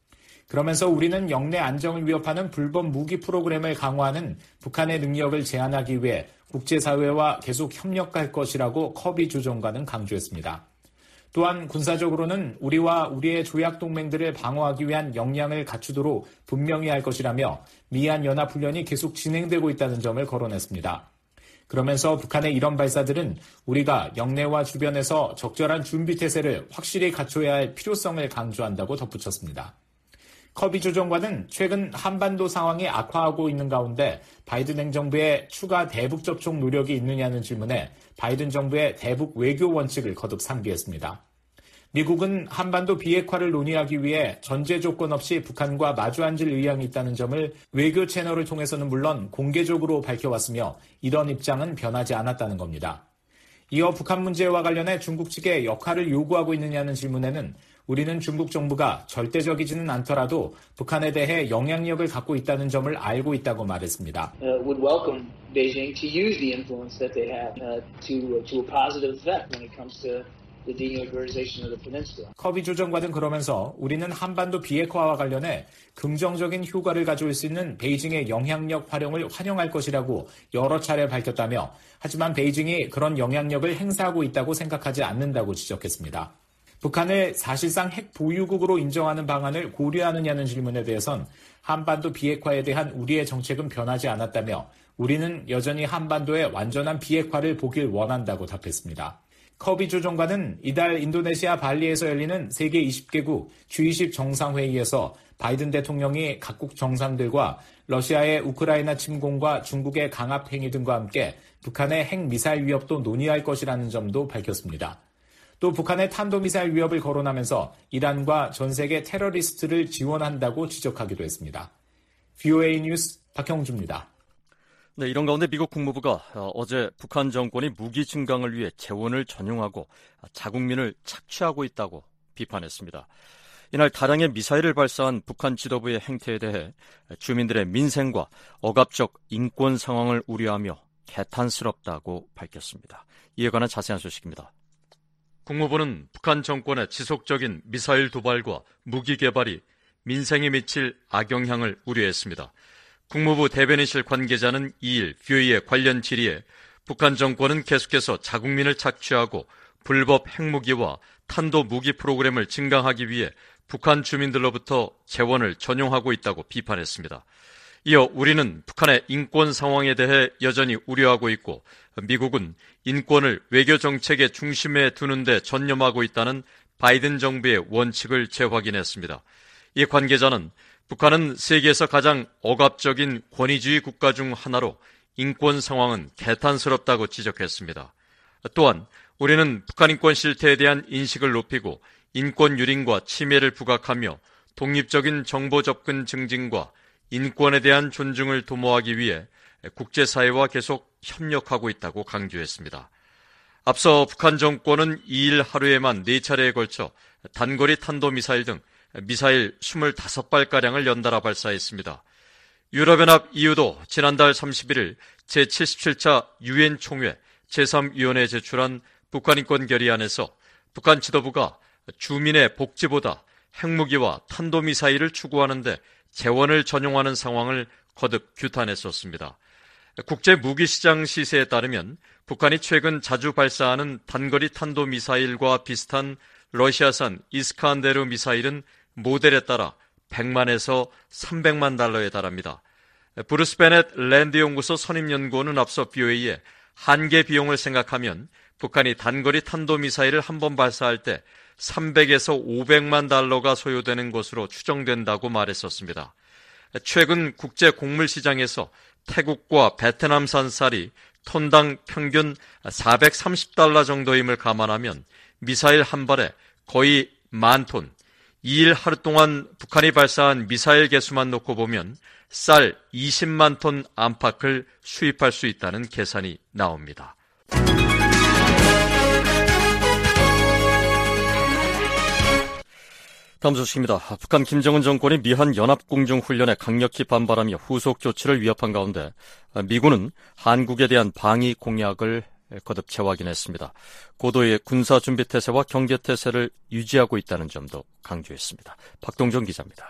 그러면서 우리는 영내 안정을 위협하는 불법 무기 프로그램을 강화하는 북한의 능력을 제한하기 위해 국제사회와 계속 협력할 것이라고 커비 주정관은 강조했습니다. 또한 군사적으로는 우리와 우리의 조약 동맹들을 방어하기 위한 역량을 갖추도록 분명히 할 것이라며 미한 연합훈련이 계속 진행되고 있다는 점을 거론했습니다. 그러면서 북한의 이런 발사들은 우리가 영내와 주변에서 적절한 준비태세를 확실히 갖춰야 할 필요성을 강조한다고 덧붙였습니다. 커비 조정관은 최근 한반도 상황이 악화하고 있는 가운데 바이든 행정부의 추가 대북 접촉 노력이 있느냐는 질문에 바이든 정부의 대북 외교 원칙을 거듭 상기했습니다. 미국은 한반도 비핵화를 논의하기 위해 전제 조건 없이 북한과 마주 앉을 의향이 있다는 점을 외교 채널을 통해서는 물론 공개적으로 밝혀왔으며 이런 입장은 변하지 않았다는 겁니다. 이어 북한 문제와 관련해 중국 측에 역할을 요구하고 있느냐는 질문에는 우리는 중국 정부가 절대적이지는 않더라도 북한에 대해 영향력을 갖고 있다는 점을 알고 있다고 말했습니다. Uh, would welcome Beijing to use the influence that they have uh, to to a positive effect when it comes to the denuclearization of the peninsula. 커비 조정관은 그러면서 우리는 한반도 비핵화와 관련해 긍정적인 효과를 가져올 수 있는 베이징의 영향력 활용을 환영할 것이라고 여러 차례 밝혔다며 하지만 베이징이 그런 영향력을 행사하고 있다고 생각하지 않는다고 지적했습니다. 북한을 사실상 핵 보유국으로 인정하는 방안을 고려하느냐는 질문에 대해선 한반도 비핵화에 대한 우리의 정책은 변하지 않았다며 우리는 여전히 한반도의 완전한 비핵화를 보길 원한다고 답했습니다. 커비 조정관은 이달 인도네시아 발리에서 열리는 세계 이십 개국 지 이십 정상회의에서 바이든 대통령이 각국 정상들과 러시아의 우크라이나 침공과 중국의 강압 행위 등과 함께 북한의 핵미사일 위협도 논의할 것이라는 점도 밝혔습니다. 또 북한의 탄도미사일 위협을 거론하면서 이란과 전 세계 테러리스트를 지원한다고 지적하기도 했습니다. 브이오에이 뉴스 박형주입니다. 네, 이런 가운데 미국 국무부가 어제 북한 정권이 무기 증강을 위해 재원을 전용하고 자국민을 착취하고 있다고 비판했습니다. 이날 다량의 미사일을 발사한 북한 지도부의 행태에 대해 주민들의 민생과 억압적 인권 상황을 우려하며 개탄스럽다고 밝혔습니다. 이에 관한 자세한 소식입니다. 국무부는 북한 정권의 지속적인 미사일 도발과 무기 개발이 민생에 미칠 악영향을 우려했습니다. 국무부 대변인실 관계자는 이일 브이오에이의 관련 질의에 북한 정권은 계속해서 자국민을 착취하고 불법 핵무기와 탄도 무기 프로그램을 증강하기 위해 북한 주민들로부터 재원을 전용하고 있다고 비판했습니다. 이어 우리는 북한의 인권 상황에 대해 여전히 우려하고 있고 미국은 인권을 외교 정책의 중심에 두는 데 전념하고 있다는 바이든 정부의 원칙을 재확인했습니다. 이 관계자는 북한은 세계에서 가장 억압적인 권위주의 국가 중 하나로 인권 상황은 개탄스럽다고 지적했습니다. 또한 우리는 북한 인권 실태에 대한 인식을 높이고 인권 유린과 침해를 부각하며 독립적인 정보 접근 증진과 인권에 대한 존중을 도모하기 위해 국제사회와 계속 협력하고 있다고 강조했습니다. 앞서 북한 정권은 이일 하루에만 네 차례에 걸쳐 단거리 탄도미사일 등 미사일 이십오 발가량을 연달아 발사했습니다. 유럽연합 이유도 지난달 삼십일일 제칠십칠 차 유엔 총회 제삼 위원회에 제출한 북한 인권 결의안에서 북한 지도부가 주민의 복지보다 핵무기와 탄도미사일을 추구하는데 재원을 전용하는 상황을 거듭 규탄했었습니다. 국제무기시장 시세에 따르면 북한이 최근 자주 발사하는 단거리 탄도미사일과 비슷한 러시아산 이스칸데르 미사일은 모델에 따라 백만에서 삼백만 달러에 달합니다. 브루스 베넷 랜드 연구소 선임연구원은 앞서 브이오에이에 한계 비용을 생각하면 북한이 단거리 탄도미사일을 한 번 발사할 때 삼백에서 오백만 달러가 소요되는 것으로 추정된다고 말했었습니다. 최근 국제 곡물 시장에서 태국과 베트남산 쌀이 톤당 평균 사백삼십 달러 정도임을 감안하면 미사일 한 발에 거의 만 톤, 이일 하루 동안 북한이 발사한 미사일 개수만 놓고 보면 쌀 이십만 톤 안팎을 수입할 수 있다는 계산이 나옵니다. 다음 소식입니다. 북한 김정은 정권이 미한 연합공중훈련에 강력히 반발하며 후속 조치를 위협한 가운데 미군은 한국에 대한 방위 공약을 거듭 재확인했습니다. 고도의 군사준비태세와 경제태세를 유지하고 있다는 점도 강조했습니다. 박동정 기자입니다.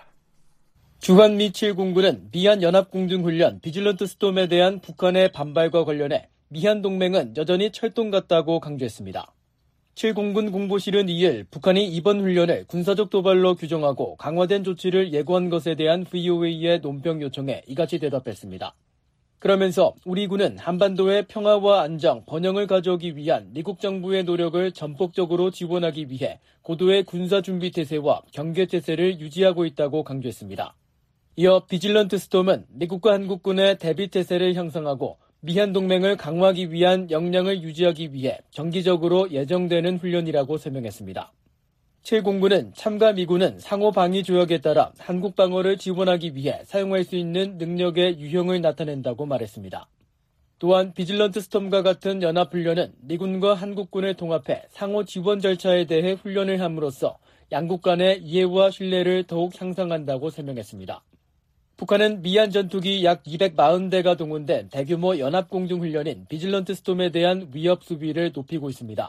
주한 미칠 공군은 미한 연합공중훈련 비질런트 스톰에 대한 북한의 반발과 관련해 미한 동맹은 여전히 철동 같다고 강조했습니다. 칠공군 공보실은 이일 북한이 이번 훈련을 군사적 도발로 규정하고 강화된 조치를 예고한 것에 대한 브이오에이의 논평 요청에 이같이 대답했습니다. 그러면서 우리 군은 한반도의 평화와 안정, 번영을 가져오기 위한 미국 정부의 노력을 전폭적으로 지원하기 위해 고도의 군사준비 태세와 경계 태세를 유지하고 있다고 강조했습니다. 이어 비질런트 스톰은 미국과 한국군의 대비 태세를 형성하고 미한 동맹을 강화하기 위한 역량을 유지하기 위해 정기적으로 예정되는 훈련이라고 설명했습니다. 칠공군은 참가 미군은 상호 방위 조약에 따라 한국 방어를 지원하기 위해 사용할 수 있는 능력의 유형을 나타낸다고 말했습니다. 또한 비질런트 스톰과 같은 연합훈련은 미군과 한국군을 통합해 상호 지원 절차에 대해 훈련을 함으로써 양국 간의 이해와 신뢰를 더욱 향상한다고 설명했습니다. 북한은 미한 전투기 약 이백사십 대가 동원된 대규모 연합공중훈련인 비질런트 스톰에 대한 위협 수비를 높이고 있습니다.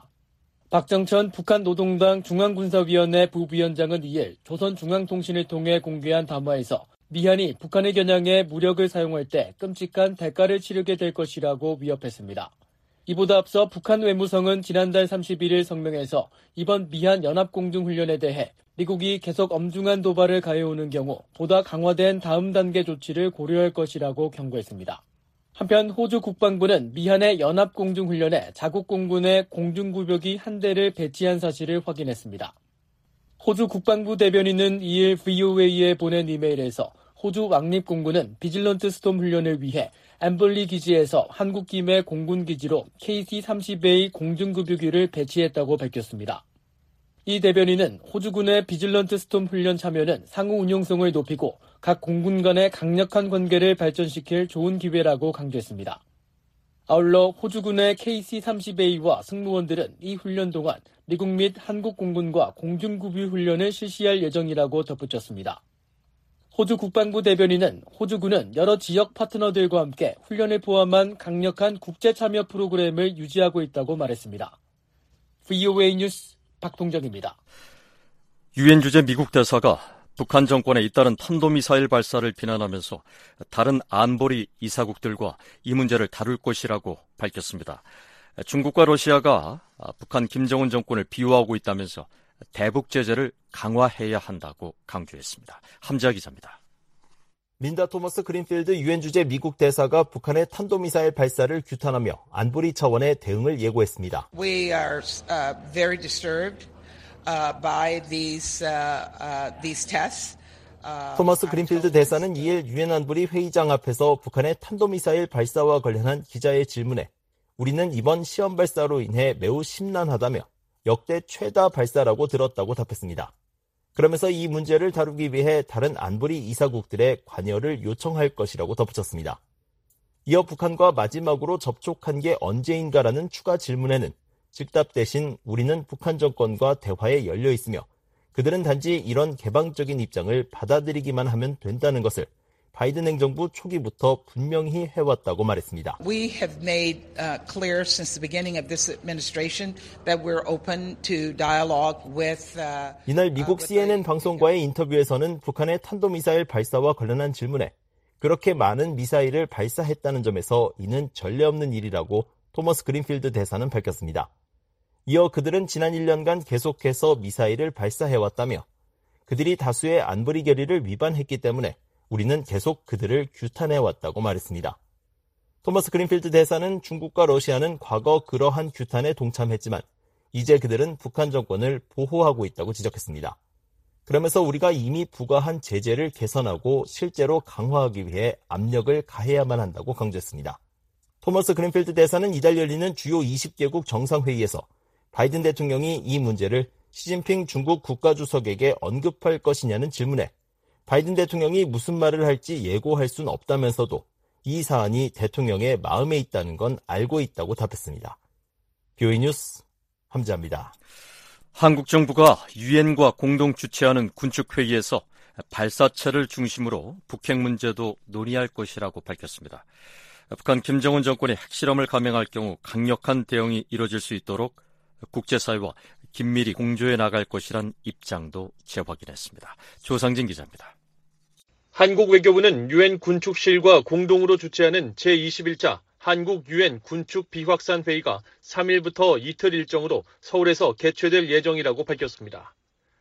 박정천 북한 노동당 중앙군사위원회 부위원장은 이일 조선중앙통신을 통해 공개한 담화에서 미한이 북한의 겨냥에 무력을 사용할 때 끔찍한 대가를 치르게 될 것이라고 위협했습니다. 이보다 앞서 북한 외무성은 지난달 삼십일일 성명에서 이번 미한 연합공중훈련에 대해 미국이 계속 엄중한 도발을 가해오는 경우 보다 강화된 다음 단계 조치를 고려할 것이라고 경고했습니다. 한편 호주 국방부는 미한의 연합공중훈련에 자국 공군의 공중구벽이 한 대를 배치한 사실을 확인했습니다. 호주 국방부 대변인은 이일 브이오에이에 보낸 이메일에서 호주 왕립공군은 비질런트 스톰 훈련을 위해 앰벌리 기지에서 한국김해 공군기지로 케이씨 삼십 에이 공중급유기를 배치했다고 밝혔습니다. 이 대변인은 호주군의 비질런트 스톰 훈련 참여는 상호 운용성을 높이고 각 공군 간의 강력한 관계를 발전시킬 좋은 기회라고 강조했습니다. 아울러 호주군의 케이씨 삼십 에이와 승무원들은 이 훈련 동안 미국 및 한국 공군과 공중급유 훈련을 실시할 예정이라고 덧붙였습니다. 호주 국방부 대변인은 호주군은 여러 지역 파트너들과 함께 훈련을 포함한 강력한 국제 참여 프로그램을 유지하고 있다고 말했습니다. 브이오에이 뉴스 박동정입니다. 유엔 주재 미국 대사가 북한 정권의 잇따른 탄도미사일 발사를 비난하면서 다른 안보리 이사국들과 이 문제를 다룰 것이라고 밝혔습니다. 중국과 러시아가 북한 김정은 정권을 비호하고 있다면서 대북 제재를 강화해야 한다고 강조했습니다. 함지아 기자입니다. 린다 토머스 그린필드 유엔 주재 미국 대사가 북한의 탄도미사일 발사를 규탄하며 안보리 차원의 대응을 예고했습니다. We are uh, very disturbed uh, by these uh, uh, these tests. 토머스 그린필드 대사는 이일 유엔 안보리 회의장 앞에서 북한의 탄도미사일 발사와 관련한 기자의 질문에 우리는 이번 시험 발사로 인해 매우 심란하다며 역대 최다 발사라고 들었다고 답했습니다. 그러면서 이 문제를 다루기 위해 다른 안보리 이사국들의 관여를 요청할 것이라고 덧붙였습니다. 이어 북한과 마지막으로 접촉한 게 언제인가라는 추가 질문에는 즉답 대신 우리는 북한 정권과 대화에 열려 있으며 그들은 단지 이런 개방적인 입장을 받아들이기만 하면 된다는 것을 바이든 행정부 초기부터 분명히 해왔다고 말했습니다. We have made uh, clear since the beginning of this administration that we're open to dialogue with. Uh, 이날 미국 씨엔엔 방송과의 인터뷰에서는 북한의 탄도미사일 발사와 관련한 질문에 그렇게 많은 미사일을 발사했다는 점에서 이는 전례 없는 일이라고 토머스 그린필드 대사는 밝혔습니다. 이어 그들은 지난 일 년간 계속해서 미사일을 발사해왔다며 그들이 다수의 안보리 결의를 위반했기 때문에 우리는 계속 그들을 규탄해왔다고 말했습니다. 토머스 그린필드 대사는 중국과 러시아는 과거 그러한 규탄에 동참했지만 이제 그들은 북한 정권을 보호하고 있다고 지적했습니다. 그러면서 우리가 이미 부과한 제재를 개선하고 실제로 강화하기 위해 압력을 가해야만 한다고 강조했습니다. 토머스 그린필드 대사는 이달 열리는 주요 이십 개국 정상회의에서 바이든 대통령이 이 문제를 시진핑 중국 국가주석에게 언급할 것이냐는 질문에 바이든 대통령이 무슨 말을 할지 예고할 수는 없다면서도 이 사안이 대통령의 마음에 있다는 건 알고 있다고 답했습니다. 비오이 뉴스 함지아입니다. 한국 정부가 유엔과 공동 주최하는 군축회의에서 발사체를 중심으로 북핵 문제도 논의할 것이라고 밝혔습니다. 북한 김정은 정권이 핵실험을 감행할 경우 강력한 대응이 이뤄질 수 있도록 국제사회와 긴밀히 공조해 나갈 것이란 입장도 재확인했습니다. 조상진 기자입니다. 한국 외교부는 유엔 군축실과 공동으로 주최하는 제이십일 차 한국 유엔 군축 비확산 회의가 삼 일부터 이틀 일정으로 서울에서 개최될 예정이라고 밝혔습니다.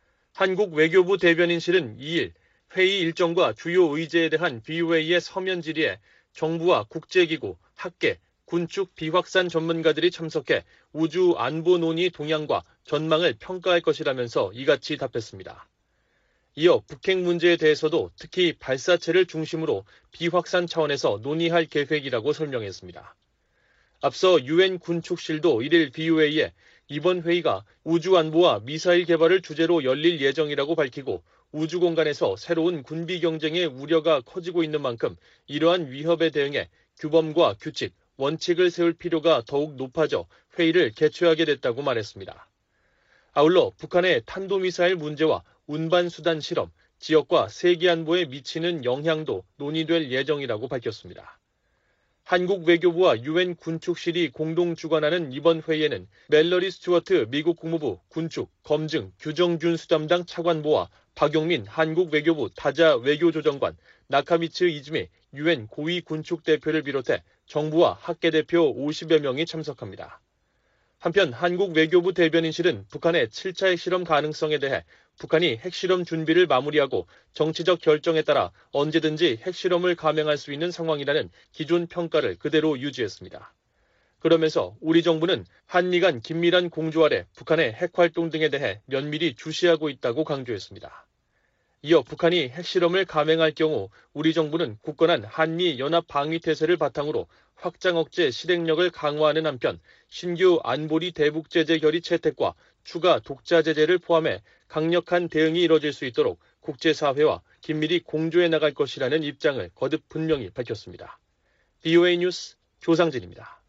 한국 외교부 대변인실은 이 일 회의 일정과 주요 의제에 대한 비오에이의 서면 질의에 정부와 국제기구, 학계, 군축 비확산 전문가들이 참석해 우주 안보 논의 동향과 전망을 평가할 것이라면서 이같이 답했습니다. 이어 북핵 문제에 대해서도 특히 발사체를 중심으로 비확산 차원에서 논의할 계획이라고 설명했습니다. 앞서 유엔 군축실도 일 일 비오에이에 이번 회의가 우주안보와 미사일 개발을 주제로 열릴 예정이라고 밝히고 우주 공간에서 새로운 군비 경쟁의 우려가 커지고 있는 만큼 이러한 위협에 대응해 규범과 규칙, 원칙을 세울 필요가 더욱 높아져 회의를 개최하게 됐다고 말했습니다. 아울러 북한의 탄도미사일 문제와 운반수단 실험, 지역과 세계 안보에 미치는 영향도 논의될 예정이라고 밝혔습니다. 한국 외교부와 유엔 군축실이 공동 주관하는 이번 회의에는 멜러리 스튜어트 미국 국무부 군축, 검증, 규정준수 담당 차관보와 박용민 한국 외교부 타자 외교조정관, 나카미츠 이즈미 유엔 고위 군축 대표를 비롯해 정부와 학계 대표 오십여 명이 참석합니다. 한편 한국 외교부 대변인실은 북한의 칠 차 핵실험 가능성에 대해 북한이 핵실험 준비를 마무리하고 정치적 결정에 따라 언제든지 핵실험을 감행할 수 있는 상황이라는 기존 평가를 그대로 유지했습니다. 그러면서 우리 정부는 한미 간 긴밀한 공조 아래 북한의 핵활동 등에 대해 면밀히 주시하고 있다고 강조했습니다. 이어 북한이 핵실험을 감행할 경우 우리 정부는 굳건한 한미 연합 방위 태세를 바탕으로 확장 억제 실행력을 강화하는 한편 신규 안보리 대북 제재 결의 채택과 추가 독자 제재를 포함해 강력한 대응이 이뤄질 수 있도록 국제사회와 긴밀히 공조해 나갈 것이라는 입장을 거듭 분명히 밝혔습니다. 비오에이 뉴스 조상진입니다.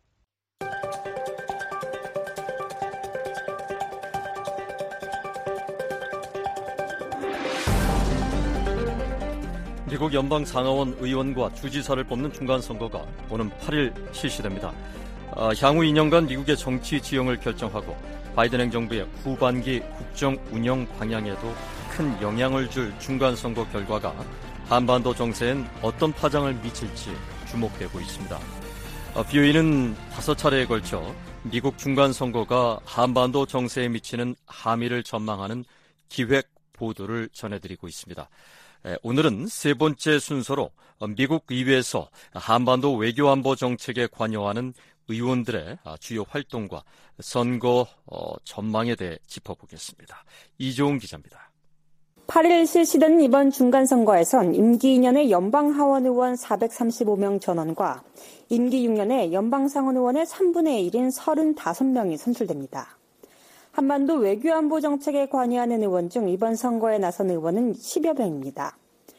미국 연방상하원 의원과 주지사를 뽑는 중간선거가 오는 팔 일 실시됩니다. 어, 향후 이 년간 미국의 정치 지형을 결정하고 바이든 행정부의 후반기 국정 운영 방향에도 큰 영향을 줄 중간선거 결과가 한반도 정세엔 어떤 파장을 미칠지 주목되고 있습니다. 어, 비오이는 다섯 차례에 걸쳐 미국 중간선거가 한반도 정세에 미치는 함의를 전망하는 기획 보도를 전해드리고 있습니다. 오늘은 세 번째 순서로 미국 의회에서 한반도 외교안보 정책에 관여하는 의원들의 주요 활동과 선거 전망에 대해 짚어보겠습니다. 이종훈 기자입니다. 팔 일 실시된 이번 중간선거에선 임기 이 년의 연방하원 의원 사백삼십오 명 전원과 임기 육 년의 연방상원 의원의 삼분의 일인 서른다섯 명이 선출됩니다. 한반도 외교안보 정책에 관여하는 의원 중 이번 선거에 나선 의원은 십여 명입니다.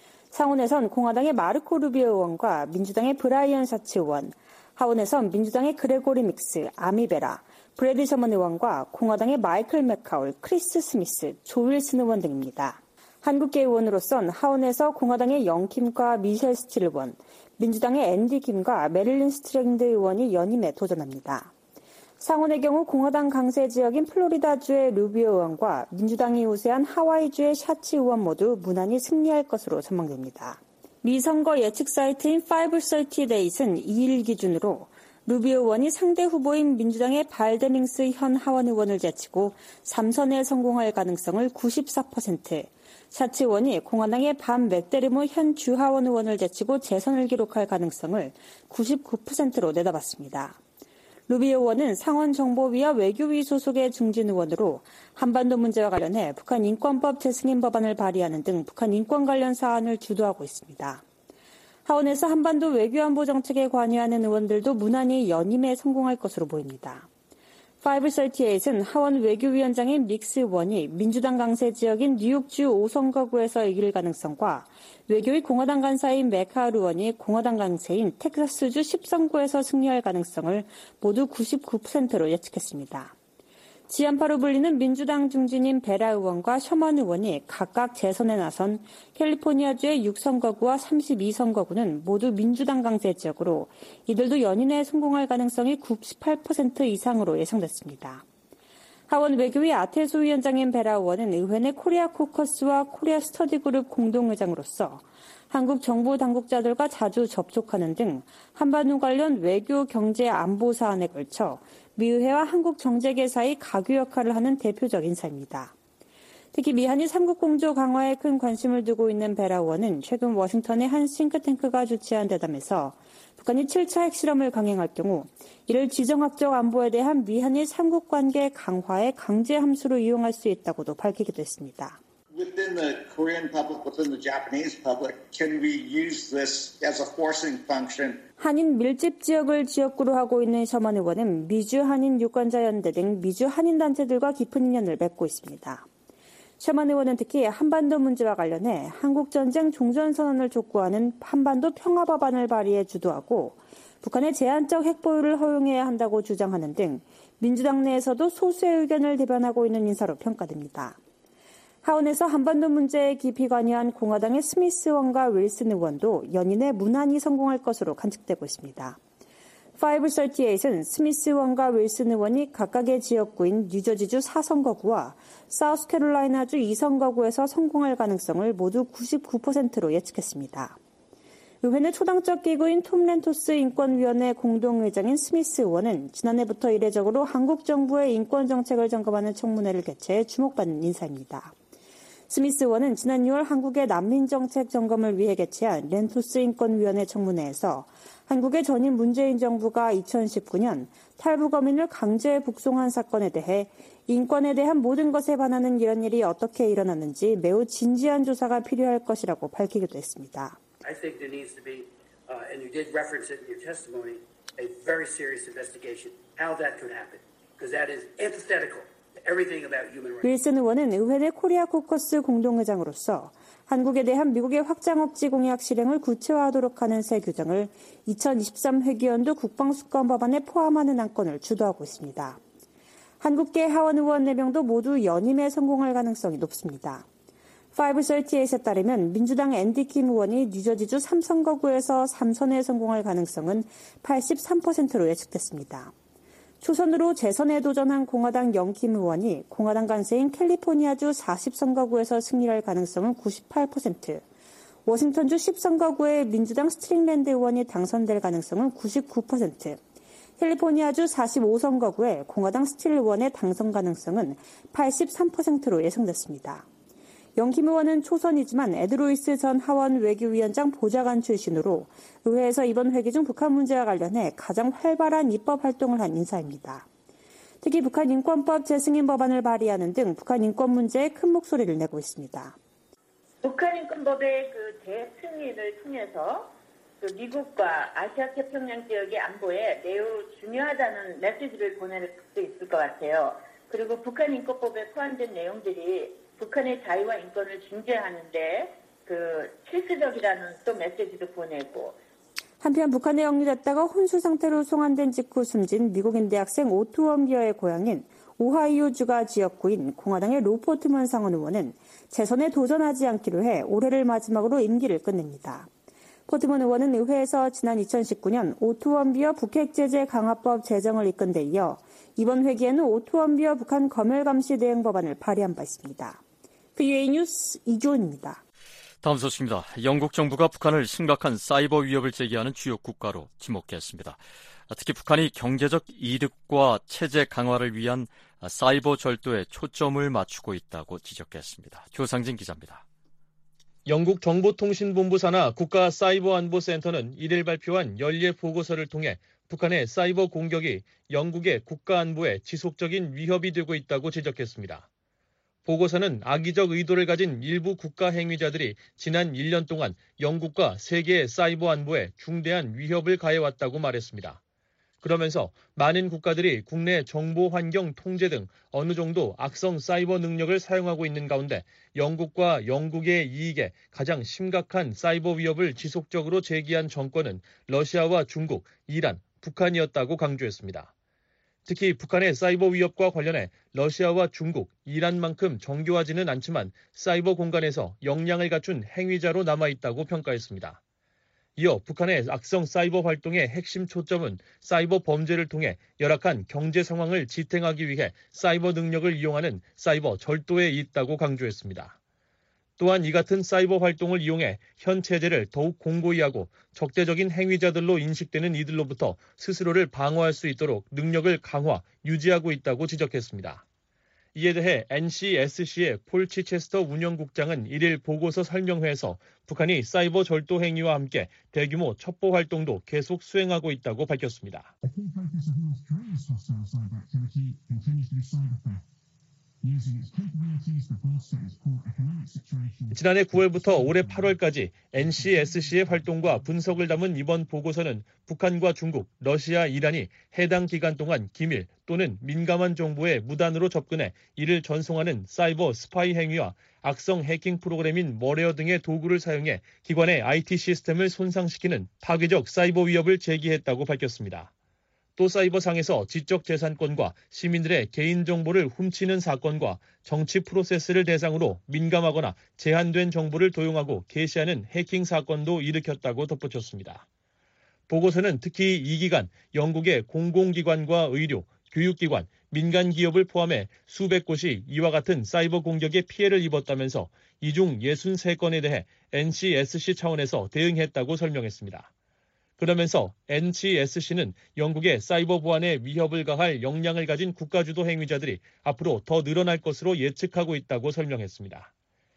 상원에선 공화당의 마르코 루비오 의원과 민주당의 브라이언 샤츠 의원, 하원에선 민주당의 그레고리 믹스, 아미베라, 브래드 셔먼 의원과 공화당의 마이클 맥카울, 크리스 스미스, 조 윌슨 의원 등입니다. 한국계 의원으로선 하원에서 공화당의 영킴과 미셸 스틸 의원, 민주당의 앤디 김과 메릴린 스트랜드 의원이 연임에 도전합니다. 상원의 경우 공화당 강세 지역인 플로리다주의 루비오 의원과 민주당이 우세한 하와이주의 샤치 의원 모두 무난히 승리할 것으로 전망됩니다. 미 선거 예측 사이트인 파이브서티 데이트는 이 일 기준으로 루비오 의원이 상대 후보인 민주당의 발데밍스 현 하원 의원을 제치고 삼 선에 성공할 가능성을 구십사 퍼센트, 샤치 의원이 공화당의 반 맥데르모 현 주하원 의원을 제치고 재선을 기록할 가능성을 구십구 퍼센트로 내다봤습니다. 루비오 의원은 상원정보위와 외교위 소속의 중진 의원으로 한반도 문제와 관련해 북한 인권법 재승인 법안을 발의하는 등 북한 인권 관련 사안을 주도하고 있습니다. 하원에서 한반도 외교안보 정책에 관여하는 의원들도 무난히 연임에 성공할 것으로 보입니다. 파이브서티에잇은 하원 외교위원장인 믹스 의원이 민주당 강세 지역인 뉴욕주 오 선거구에서 이길 가능성과 외교위 공화당 간사인 메카울 의원이 공화당 강세인 텍사스주 십 선구에서 승리할 가능성을 모두 구십구 퍼센트로 예측했습니다. 지한파로 불리는 민주당 중진인 베라 의원과 셔먼 의원이 각각 재선에 나선 캘리포니아주의 육 선거구와 삼십이 선거구는 모두 민주당 강세 지역으로 이들도 연임에 성공할 가능성이 구십팔 퍼센트 이상으로 예상됐습니다. 하원 외교위 아태수 위원장인 베라 의원은 의회 내 코리아 코커스와 코리아 스터디 그룹 공동의장으로서 한국 정부 당국자들과 자주 접촉하는 등 한반도 관련 외교, 경제, 안보 사안에 걸쳐 미 의회와 한국 정재계 사이 가교 역할을 하는 대표적 인사입니다. 특히 미한일 삼국 공조 강화에 큰 관심을 두고 있는 베라 의원은 최근 워싱턴의 한 싱크탱크가 주최한 대담에서 북한이 칠 차 핵실험을 강행할 경우 이를 지정학적 안보에 대한 미한일 삼국 관계 강화의 강제 함수로 이용할 수 있다고도 밝히기도 했습니다. Within the Korean public, within the Japanese public, can we use this as a forcing function? 한인 밀집 지역을 지역구로 하고 있는 셔먼 의원은 미주 한인 유권자 연대 등 미주 한인 단체들과 깊은 인연을 맺고 있습니다. 셔먼 의원은 특히 한반도 문제와 관련해 한국전쟁 종전선언을 촉구하는 한반도 평화법안을 발의해 주도하고 북한의 제한적 핵보유를 허용해야 한다고 주장하는 등 민주당 내에서도 소수의 의견을 대변하고 있는 인사로 평가됩니다. 하원에서 한반도 문제에 깊이 관여한 공화당의 스미스 의원과 윌슨 의원도 연인의 문안이 성공할 것으로 관측되고 있습니다. 오백삼십팔은 스미스 의원과 윌슨 의원이 각각의 지역구인 뉴저지주 사 선거구와 사우스캐롤라이나주 이 선거구에서 성공할 가능성을 모두 구십구 퍼센트로 예측했습니다. 의회 초당적 기구인 톰 렌토스 인권위원회 공동의장인 스미스 의원은 지난해부터 이례적으로 한국 정부의 인권 정책을 점검하는 청문회를 개최해 주목받는 인사입니다. 스미스 의원은 지난 유월 한국의 난민정책 점검을 위해 개최한 렌토스 인권위원회 청문회에서 한국의 전임 문재인 정부가 이천십구 년 탈북어민을 강제 북송한 사건에 대해 인권에 대한 모든 것에 반하는 이런 일이 어떻게 일어났는지 매우 진지한 조사가 필요할 것이라고 밝히기도 했습니다. I think there needs to be, uh, and you did reference it in your testimony, a very serious investigation how that could happen, because that is antithetical. 윌슨 의원은 의회 내 코리아 코커스 공동의장으로서 한국에 대한 미국의 확장업지 공약 실행을 구체화하도록 하는 새 규정을 이천이십삼 회기연도 국방수권 법안에 포함하는 안건을 주도하고 있습니다. 한국계 하원 의원 네 명도 모두 연임에 성공할 가능성이 높습니다. 오백삼십팔에 따르면 민주당 앤디 킴 의원이 뉴저지주 삼 선거구에서 삼 선에 성공할 가능성은 팔십삼 퍼센트로 예측됐습니다. 초선으로 재선에 도전한 공화당 영킴 의원이 공화당 간세인 캘리포니아주 사십 선거구에서 승리할 가능성은 구십팔 퍼센트, 워싱턴주 십 선거구에 민주당 스트링랜드 의원이 당선될 가능성은 구십구 퍼센트, 캘리포니아주 사십오 선거구에 공화당 스틸 의원의 당선 가능성은 팔십삼 퍼센트로 예상됐습니다. 영킴 의원은 초선이지만 에드로이스 전 하원 외교위원장 보좌관 출신으로 의회에서 이번 회기 중 북한 문제와 관련해 가장 활발한 입법 활동을 한 인사입니다. 특히 북한 인권법 재승인 법안을 발의하는 등 북한 인권 문제에 큰 목소리를 내고 있습니다. 북한 인권법의 그 재승인을 통해서 그 미국과 아시아 태평양 지역의 안보에 매우 중요하다는 메시지를 보낼 수 있을 것 같아요. 그리고 북한 인권법에 포함된 내용들이 북한의 자유와 인권을 중재하는데 그 필수적이라는 또 메시지도 보내고. 한편 북한에 영유됐다가 혼수 상태로 송환된 직후 숨진 미국인 대학생 오투원 비어의 고향인 오하이오주가 지역구인 공화당의 로포트먼 상원 의원은 재선에 도전하지 않기로 해 올해를 마지막으로 임기를 끝냅니다. 포트먼 의원은 의회에서 지난 이천십구 년 오투원 비어 북핵 제재 강화법 제정을 이끈 데 이어 이번 회기에는 오투원 비어 북한 검열 감시 대응 법안을 발의한 바 있습니다. 브이오에이 뉴스 이주원입니다. 다음 소식입니다. 영국 정부가 북한을 심각한 사이버 위협을 제기하는 주요 국가로 지목했습니다. 특히 북한이 경제적 이득과 체제 강화를 위한 사이버 절도에 초점을 맞추고 있다고 지적했습니다. 조상진 기자입니다. 영국 정보통신본부 산하 국가사이버안보센터는 이일 발표한 연례 보고서를 통해 북한의 사이버 공격이 영국의 국가안보에 지속적인 위협이 되고 있다고 지적했습니다. 보고서는 악의적 의도를 가진 일부 국가 행위자들이 지난 일 년 동안 영국과 세계의 사이버 안보에 중대한 위협을 가해왔다고 말했습니다. 그러면서 많은 국가들이 국내 정보 환경 통제 등 어느 정도 악성 사이버 능력을 사용하고 있는 가운데 영국과 영국의 이익에 가장 심각한 사이버 위협을 지속적으로 제기한 정권은 러시아와 중국, 이란, 북한이었다고 강조했습니다. 특히 북한의 사이버 위협과 관련해 러시아와 중국, 이란만큼 정교하지는 않지만 사이버 공간에서 역량을 갖춘 행위자로 남아있다고 평가했습니다. 이어 북한의 악성 사이버 활동의 핵심 초점은 사이버 범죄를 통해 열악한 경제 상황을 지탱하기 위해 사이버 능력을 이용하는 사이버 절도에 있다고 강조했습니다. 또한 이 같은 사이버 활동을 이용해 현 체제를 더욱 공고히 하고 적대적인 행위자들로 인식되는 이들로부터 스스로를 방어할 수 있도록 능력을 강화, 유지하고 있다고 지적했습니다. 이에 대해 엔씨에스씨의 폴 치체스터 운영국장은 일일 보고서 설명회에서 북한이 사이버 절도 행위와 함께 대규모 첩보 활동도 계속 수행하고 있다고 밝혔습니다. 지난해 구월부터 올해 팔월까지 엔씨에스씨의 활동과 분석을 담은 이번 보고서는 북한과 중국, 러시아, 이란이 해당 기간 동안 기밀 또는 민감한 정보에 무단으로 접근해 이를 전송하는 사이버 스파이 행위와 악성 해킹 프로그램인 머레어 등의 도구를 사용해 기관의 아이티 시스템을 손상시키는 파괴적 사이버 위협을 제기했다고 밝혔습니다. 또 사이버상에서 지적재산권과 시민들의 개인정보를 훔치는 사건과 정치 프로세스를 대상으로 민감하거나 제한된 정보를 도용하고 게시하는 해킹 사건도 일으켰다고 덧붙였습니다. 보고서는 특히 이 기간 영국의 공공기관과 의료, 교육기관, 민간기업을 포함해 수백 곳이 이와 같은 사이버 공격에 피해를 입었다면서 이 중 육십삼 건에 대해 엔씨에스씨 차원에서 대응했다고 설명했습니다. 그러면서 엔씨에스씨는 영국의 사이버 보안에 위협을 가할 역량을 가진 국가주도 행위자들이 앞으로 더 늘어날 것으로 예측하고 있다고 설명했습니다.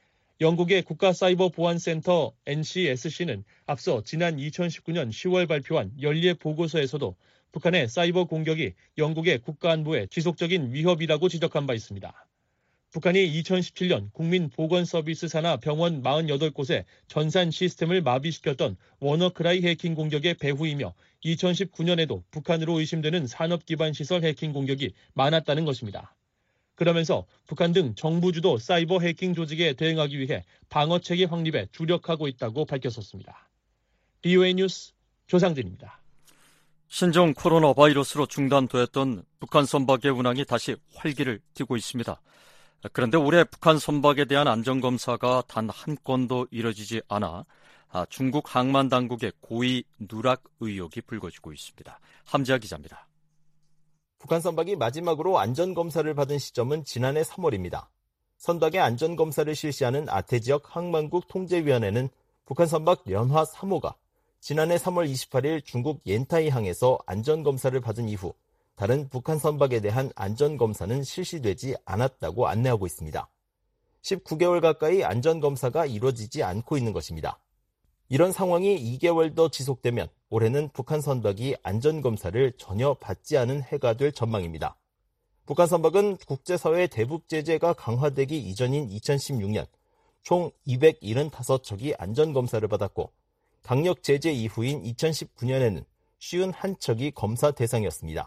영국의 국가사이버보안센터 엔씨에스씨는 앞서 지난 이천십구년 시월 발표한 연례 보고서에서도 북한의 사이버 공격이 영국의 국가안보에 지속적인 위협이라고 지적한 바 있습니다. 북한이 이천십칠년 국민보건서비스 산하 병원 사십팔 곳에 전산 시스템을 마비시켰던 워너크라이 해킹 공격의 배후이며 이천십구년에도 북한으로 의심되는 산업기반시설 해킹 공격이 많았다는 것입니다. 그러면서 북한 등 정부주도 사이버 해킹 조직에 대응하기 위해 방어체계 확립에 주력하고 있다고 밝혔었습니다. 비오에이 뉴스 조상진입니다. 신종 코로나 바이러스로 중단됐던 북한 선박의 운항이 다시 활기를 띠고 있습니다. 그런데 올해 북한 선박에 대한 안전검사가 단 한 건도 이뤄지지 않아 중국 항만 당국의 고의 누락 의혹이 불거지고 있습니다. 함지아 기자입니다. 북한 선박이 마지막으로 안전검사를 받은 시점은 지난해 삼월입니다. 선박의 안전검사를 실시하는 아태지역 항만국 통제위원회는 북한 선박 연화 삼 호가 지난해 삼월 이십팔일 중국 옌타이항에서 안전검사를 받은 이후 다른 북한 선박에 대한 안전검사는 실시되지 않았다고 안내하고 있습니다. 십구 개월 가까이 안전검사가 이루어지지 않고 있는 것입니다. 이런 상황이 이 개월 더 지속되면 올해는 북한 선박이 안전검사를 전혀 받지 않은 해가 될 전망입니다. 북한 선박은 국제사회 대북 제재가 강화되기 이전인 이천십육년 총 이백칠십오 척이 안전검사를 받았고 강력 제재 이후인 이천십구년에는 오십일 척이 검사 대상이었습니다.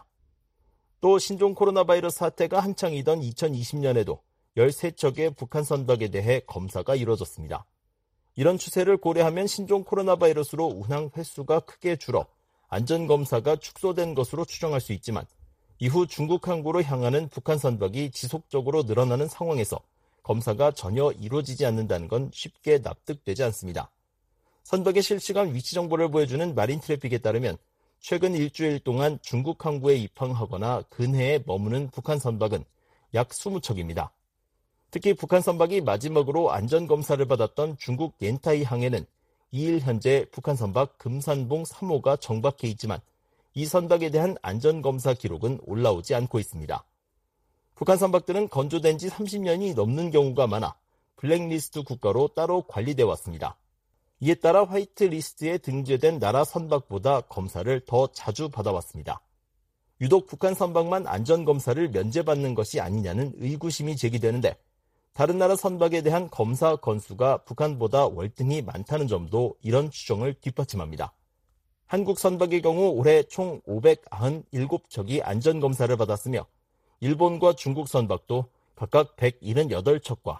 또 신종 코로나 바이러스 사태가 한창이던 이천이십년에도 열세 척의 북한 선박에 대해 검사가 이루어졌습니다. 이런 추세를 고려하면 신종 코로나 바이러스로 운항 횟수가 크게 줄어 안전검사가 축소된 것으로 추정할 수 있지만 이후 중국 항구로 향하는 북한 선박이 지속적으로 늘어나는 상황에서 검사가 전혀 이루어지지 않는다는 건 쉽게 납득되지 않습니다. 선박의 실시간 위치 정보를 보여주는 마린 트래픽에 따르면 최근 일주일 동안 중국 항구에 입항하거나 근해에 머무는 북한 선박은 약 이십 척입니다. 특히 북한 선박이 마지막으로 안전검사를 받았던 중국 옌타이항에는 이일 현재 북한 선박 금산봉 삼 호가 정박해 있지만 이 선박에 대한 안전검사 기록은 올라오지 않고 있습니다. 북한 선박들은 건조된 지 삼십 년이 넘는 경우가 많아 블랙리스트 국가로 따로 관리돼 왔습니다. 이에 따라 화이트리스트에 등재된 나라 선박보다 검사를 더 자주 받아왔습니다. 유독 북한 선박만 안전검사를 면제받는 것이 아니냐는 의구심이 제기되는데 다른 나라 선박에 대한 검사 건수가 북한보다 월등히 많다는 점도 이런 추정을 뒷받침합니다. 한국 선박의 경우 올해 총 오백구십칠 척이 안전검사를 받았으며 일본과 중국 선박도 각각 백칠십팔 척과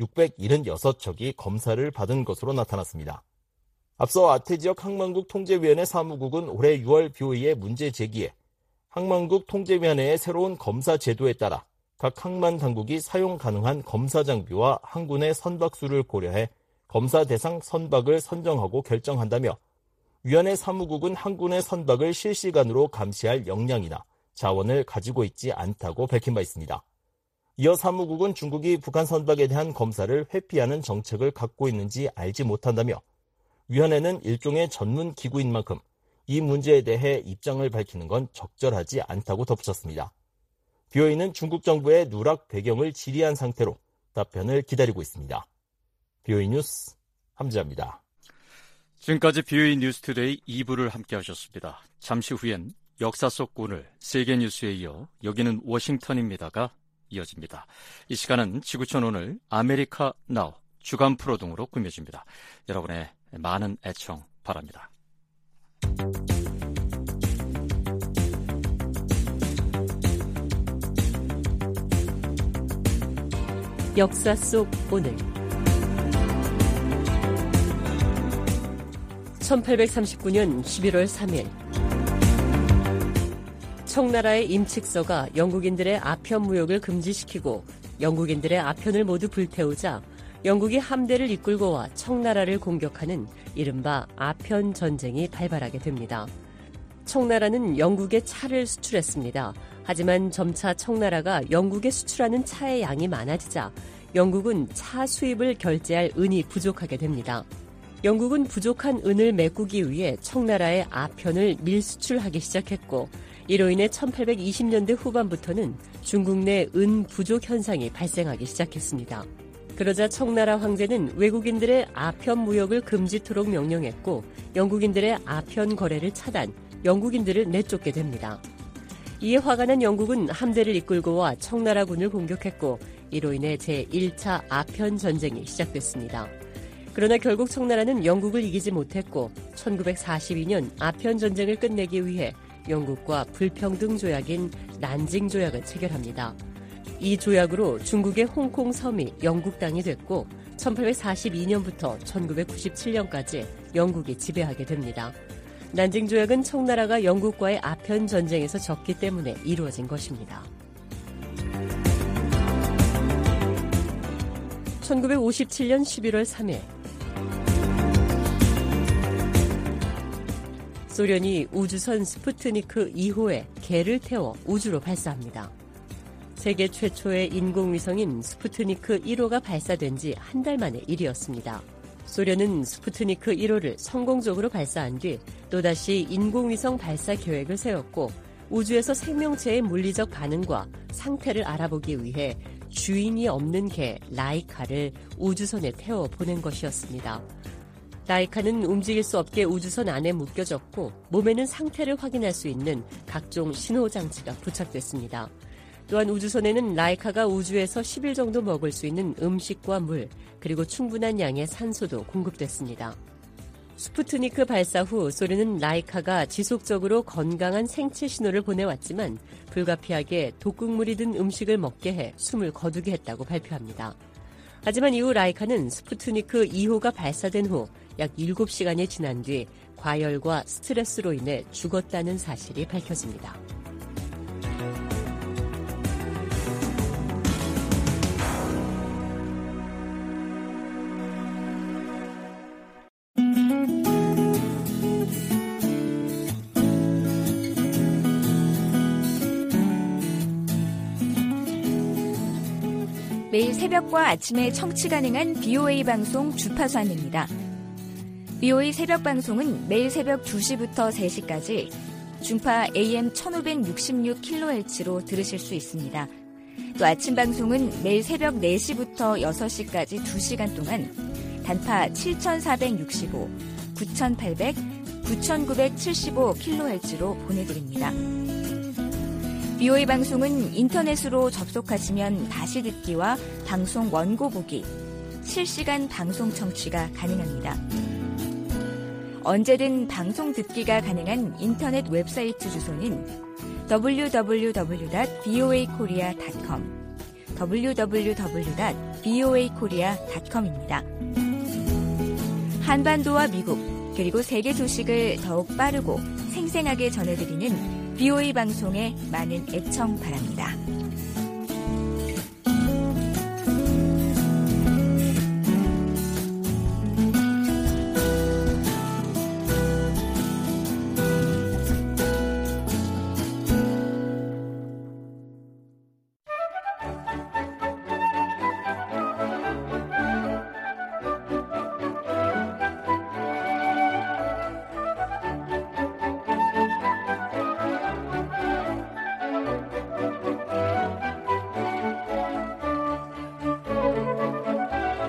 육백칠십육 척이 검사를 받은 것으로 나타났습니다. 앞서 아태지역 항만국 통제위원회 사무국은 올해 유월 비오이의 문제 제기에 항만국 통제위원회의 새로운 검사 제도에 따라 각 항만 당국이 사용 가능한 검사 장비와 항구 내 선박 수를 고려해 검사 대상 선박을 선정하고 결정한다며 위원회 사무국은 한군의 선박을 실시간으로 감시할 역량이나 자원을 가지고 있지 않다고 밝힌 바 있습니다. 이어 사무국은 중국이 북한 선박에 대한 검사를 회피하는 정책을 갖고 있는지 알지 못한다며 위원회는 일종의 전문 기구인 만큼 이 문제에 대해 입장을 밝히는 건 적절하지 않다고 덧붙였습니다. 비오이는 중국 정부의 누락 배경을 질의한 상태로 답변을 기다리고 있습니다. 비오이 뉴스 함지아입니다. 지금까지 비오이 뉴스투데이 이 부를 함께 하셨습니다. 잠시 후엔 역사 속 오늘 세계뉴스에 이어 여기는 워싱턴입니다가 이어집니다. 이 시간은 지구촌 오늘 아메리카 나우 주간 프로 등으로 꾸며집니다. 여러분의 많은 애청 바랍니다. 역사 속 오늘 천팔백삼십구 년 십일월 삼일 청나라의 임칙서가 영국인들의 아편 무역을 금지시키고 영국인들의 아편을 모두 불태우자 영국이 함대를 이끌고 와 청나라를 공격하는 이른바 아편 전쟁이 발발하게 됩니다. 청나라는 영국에 차를 수출했습니다. 하지만 점차 청나라가 영국에 수출하는 차의 양이 많아지자 영국은 차 수입을 결제할 은이 부족하게 됩니다. 영국은 부족한 은을 메꾸기 위해 청나라의 아편을 밀수출하기 시작했고 이로 인해 천팔백이십 년대 후반부터는 중국 내 은 부족 현상이 발생하기 시작했습니다. 그러자 청나라 황제는 외국인들의 아편 무역을 금지토록 명령했고 영국인들의 아편 거래를 차단, 영국인들을 내쫓게 됩니다. 이에 화가 난 영국은 함대를 이끌고 와 청나라군을 공격했고 이로 인해 제일 차 아편 전쟁이 시작됐습니다. 그러나 결국 청나라는 영국을 이기지 못했고 천구백사십이 년 아편 전쟁을 끝내기 위해 영국과 불평등 조약인 난징 조약을 체결합니다. 이 조약으로 중국의 홍콩 섬이 영국 땅이 됐고 천팔백사십이 년부터 천구백구십칠 년까지 영국이 지배하게 됩니다. 난징 조약은 청나라가 영국과의 아편 전쟁에서 졌기 때문에 이루어진 것입니다. 천구백오십칠 년 십일월 삼일 소련이 우주선 스푸트니크 이 호에 개를 태워 우주로 발사합니다. 세계 최초의 인공위성인 스푸트니크 일 호가 발사된 지 한 달 만의 일이었습니다. 소련은 스푸트니크 일 호를 성공적으로 발사한 뒤 또다시 인공위성 발사 계획을 세웠고 우주에서 생명체의 물리적 반응과 상태를 알아보기 위해 주인이 없는 개 라이카를 우주선에 태워 보낸 것이었습니다. 라이카는 움직일 수 없게 우주선 안에 묶여졌고 몸에는 상태를 확인할 수 있는 각종 신호장치가 부착됐습니다. 또한 우주선에는 라이카가 우주에서 십 일 정도 먹을 수 있는 음식과 물, 그리고 충분한 양의 산소도 공급됐습니다. 스푸트니크 발사 후 소련은 라이카가 지속적으로 건강한 생체 신호를 보내왔지만 불가피하게 독극물이 든 음식을 먹게 해 숨을 거두게 했다고 발표합니다. 하지만 이후 라이카는 스푸트니크 이 호가 발사된 후 약 일곱 시간이 지난 뒤 과열과 스트레스로 인해 죽었다는 사실이 밝혀집니다. 매일 새벽과 아침에 청취 가능한 비오에이 방송 주파수 안내입니다. 비오에이 새벽 방송은 매일 새벽 두 시부터 세 시까지 중파 에이엠 천오백육십육 킬로헤르츠로 들으실 수 있습니다. 또 아침 방송은 매일 새벽 네 시부터 여섯 시까지 두 시간 동안 단파 칠천사백육십오, 구천팔백, 구천구백칠십오 킬로헤르츠로 보내드립니다. 비오에이 방송은 인터넷으로 접속하시면 다시 듣기와 방송 원고 보기, 실시간 방송 청취가 가능합니다. 언제든 방송 듣기가 가능한 인터넷 웹사이트 주소는 더블유 더블유 더블유 닷 비오에이 코리아 닷 컴, 더블유 더블유 더블유 닷 비오에이 코리아 닷 컴입니다. 한반도와 미국, 그리고 세계 소식을 더욱 빠르고 생생하게 전해드리는 비오에이 방송에 많은 애청 바랍니다.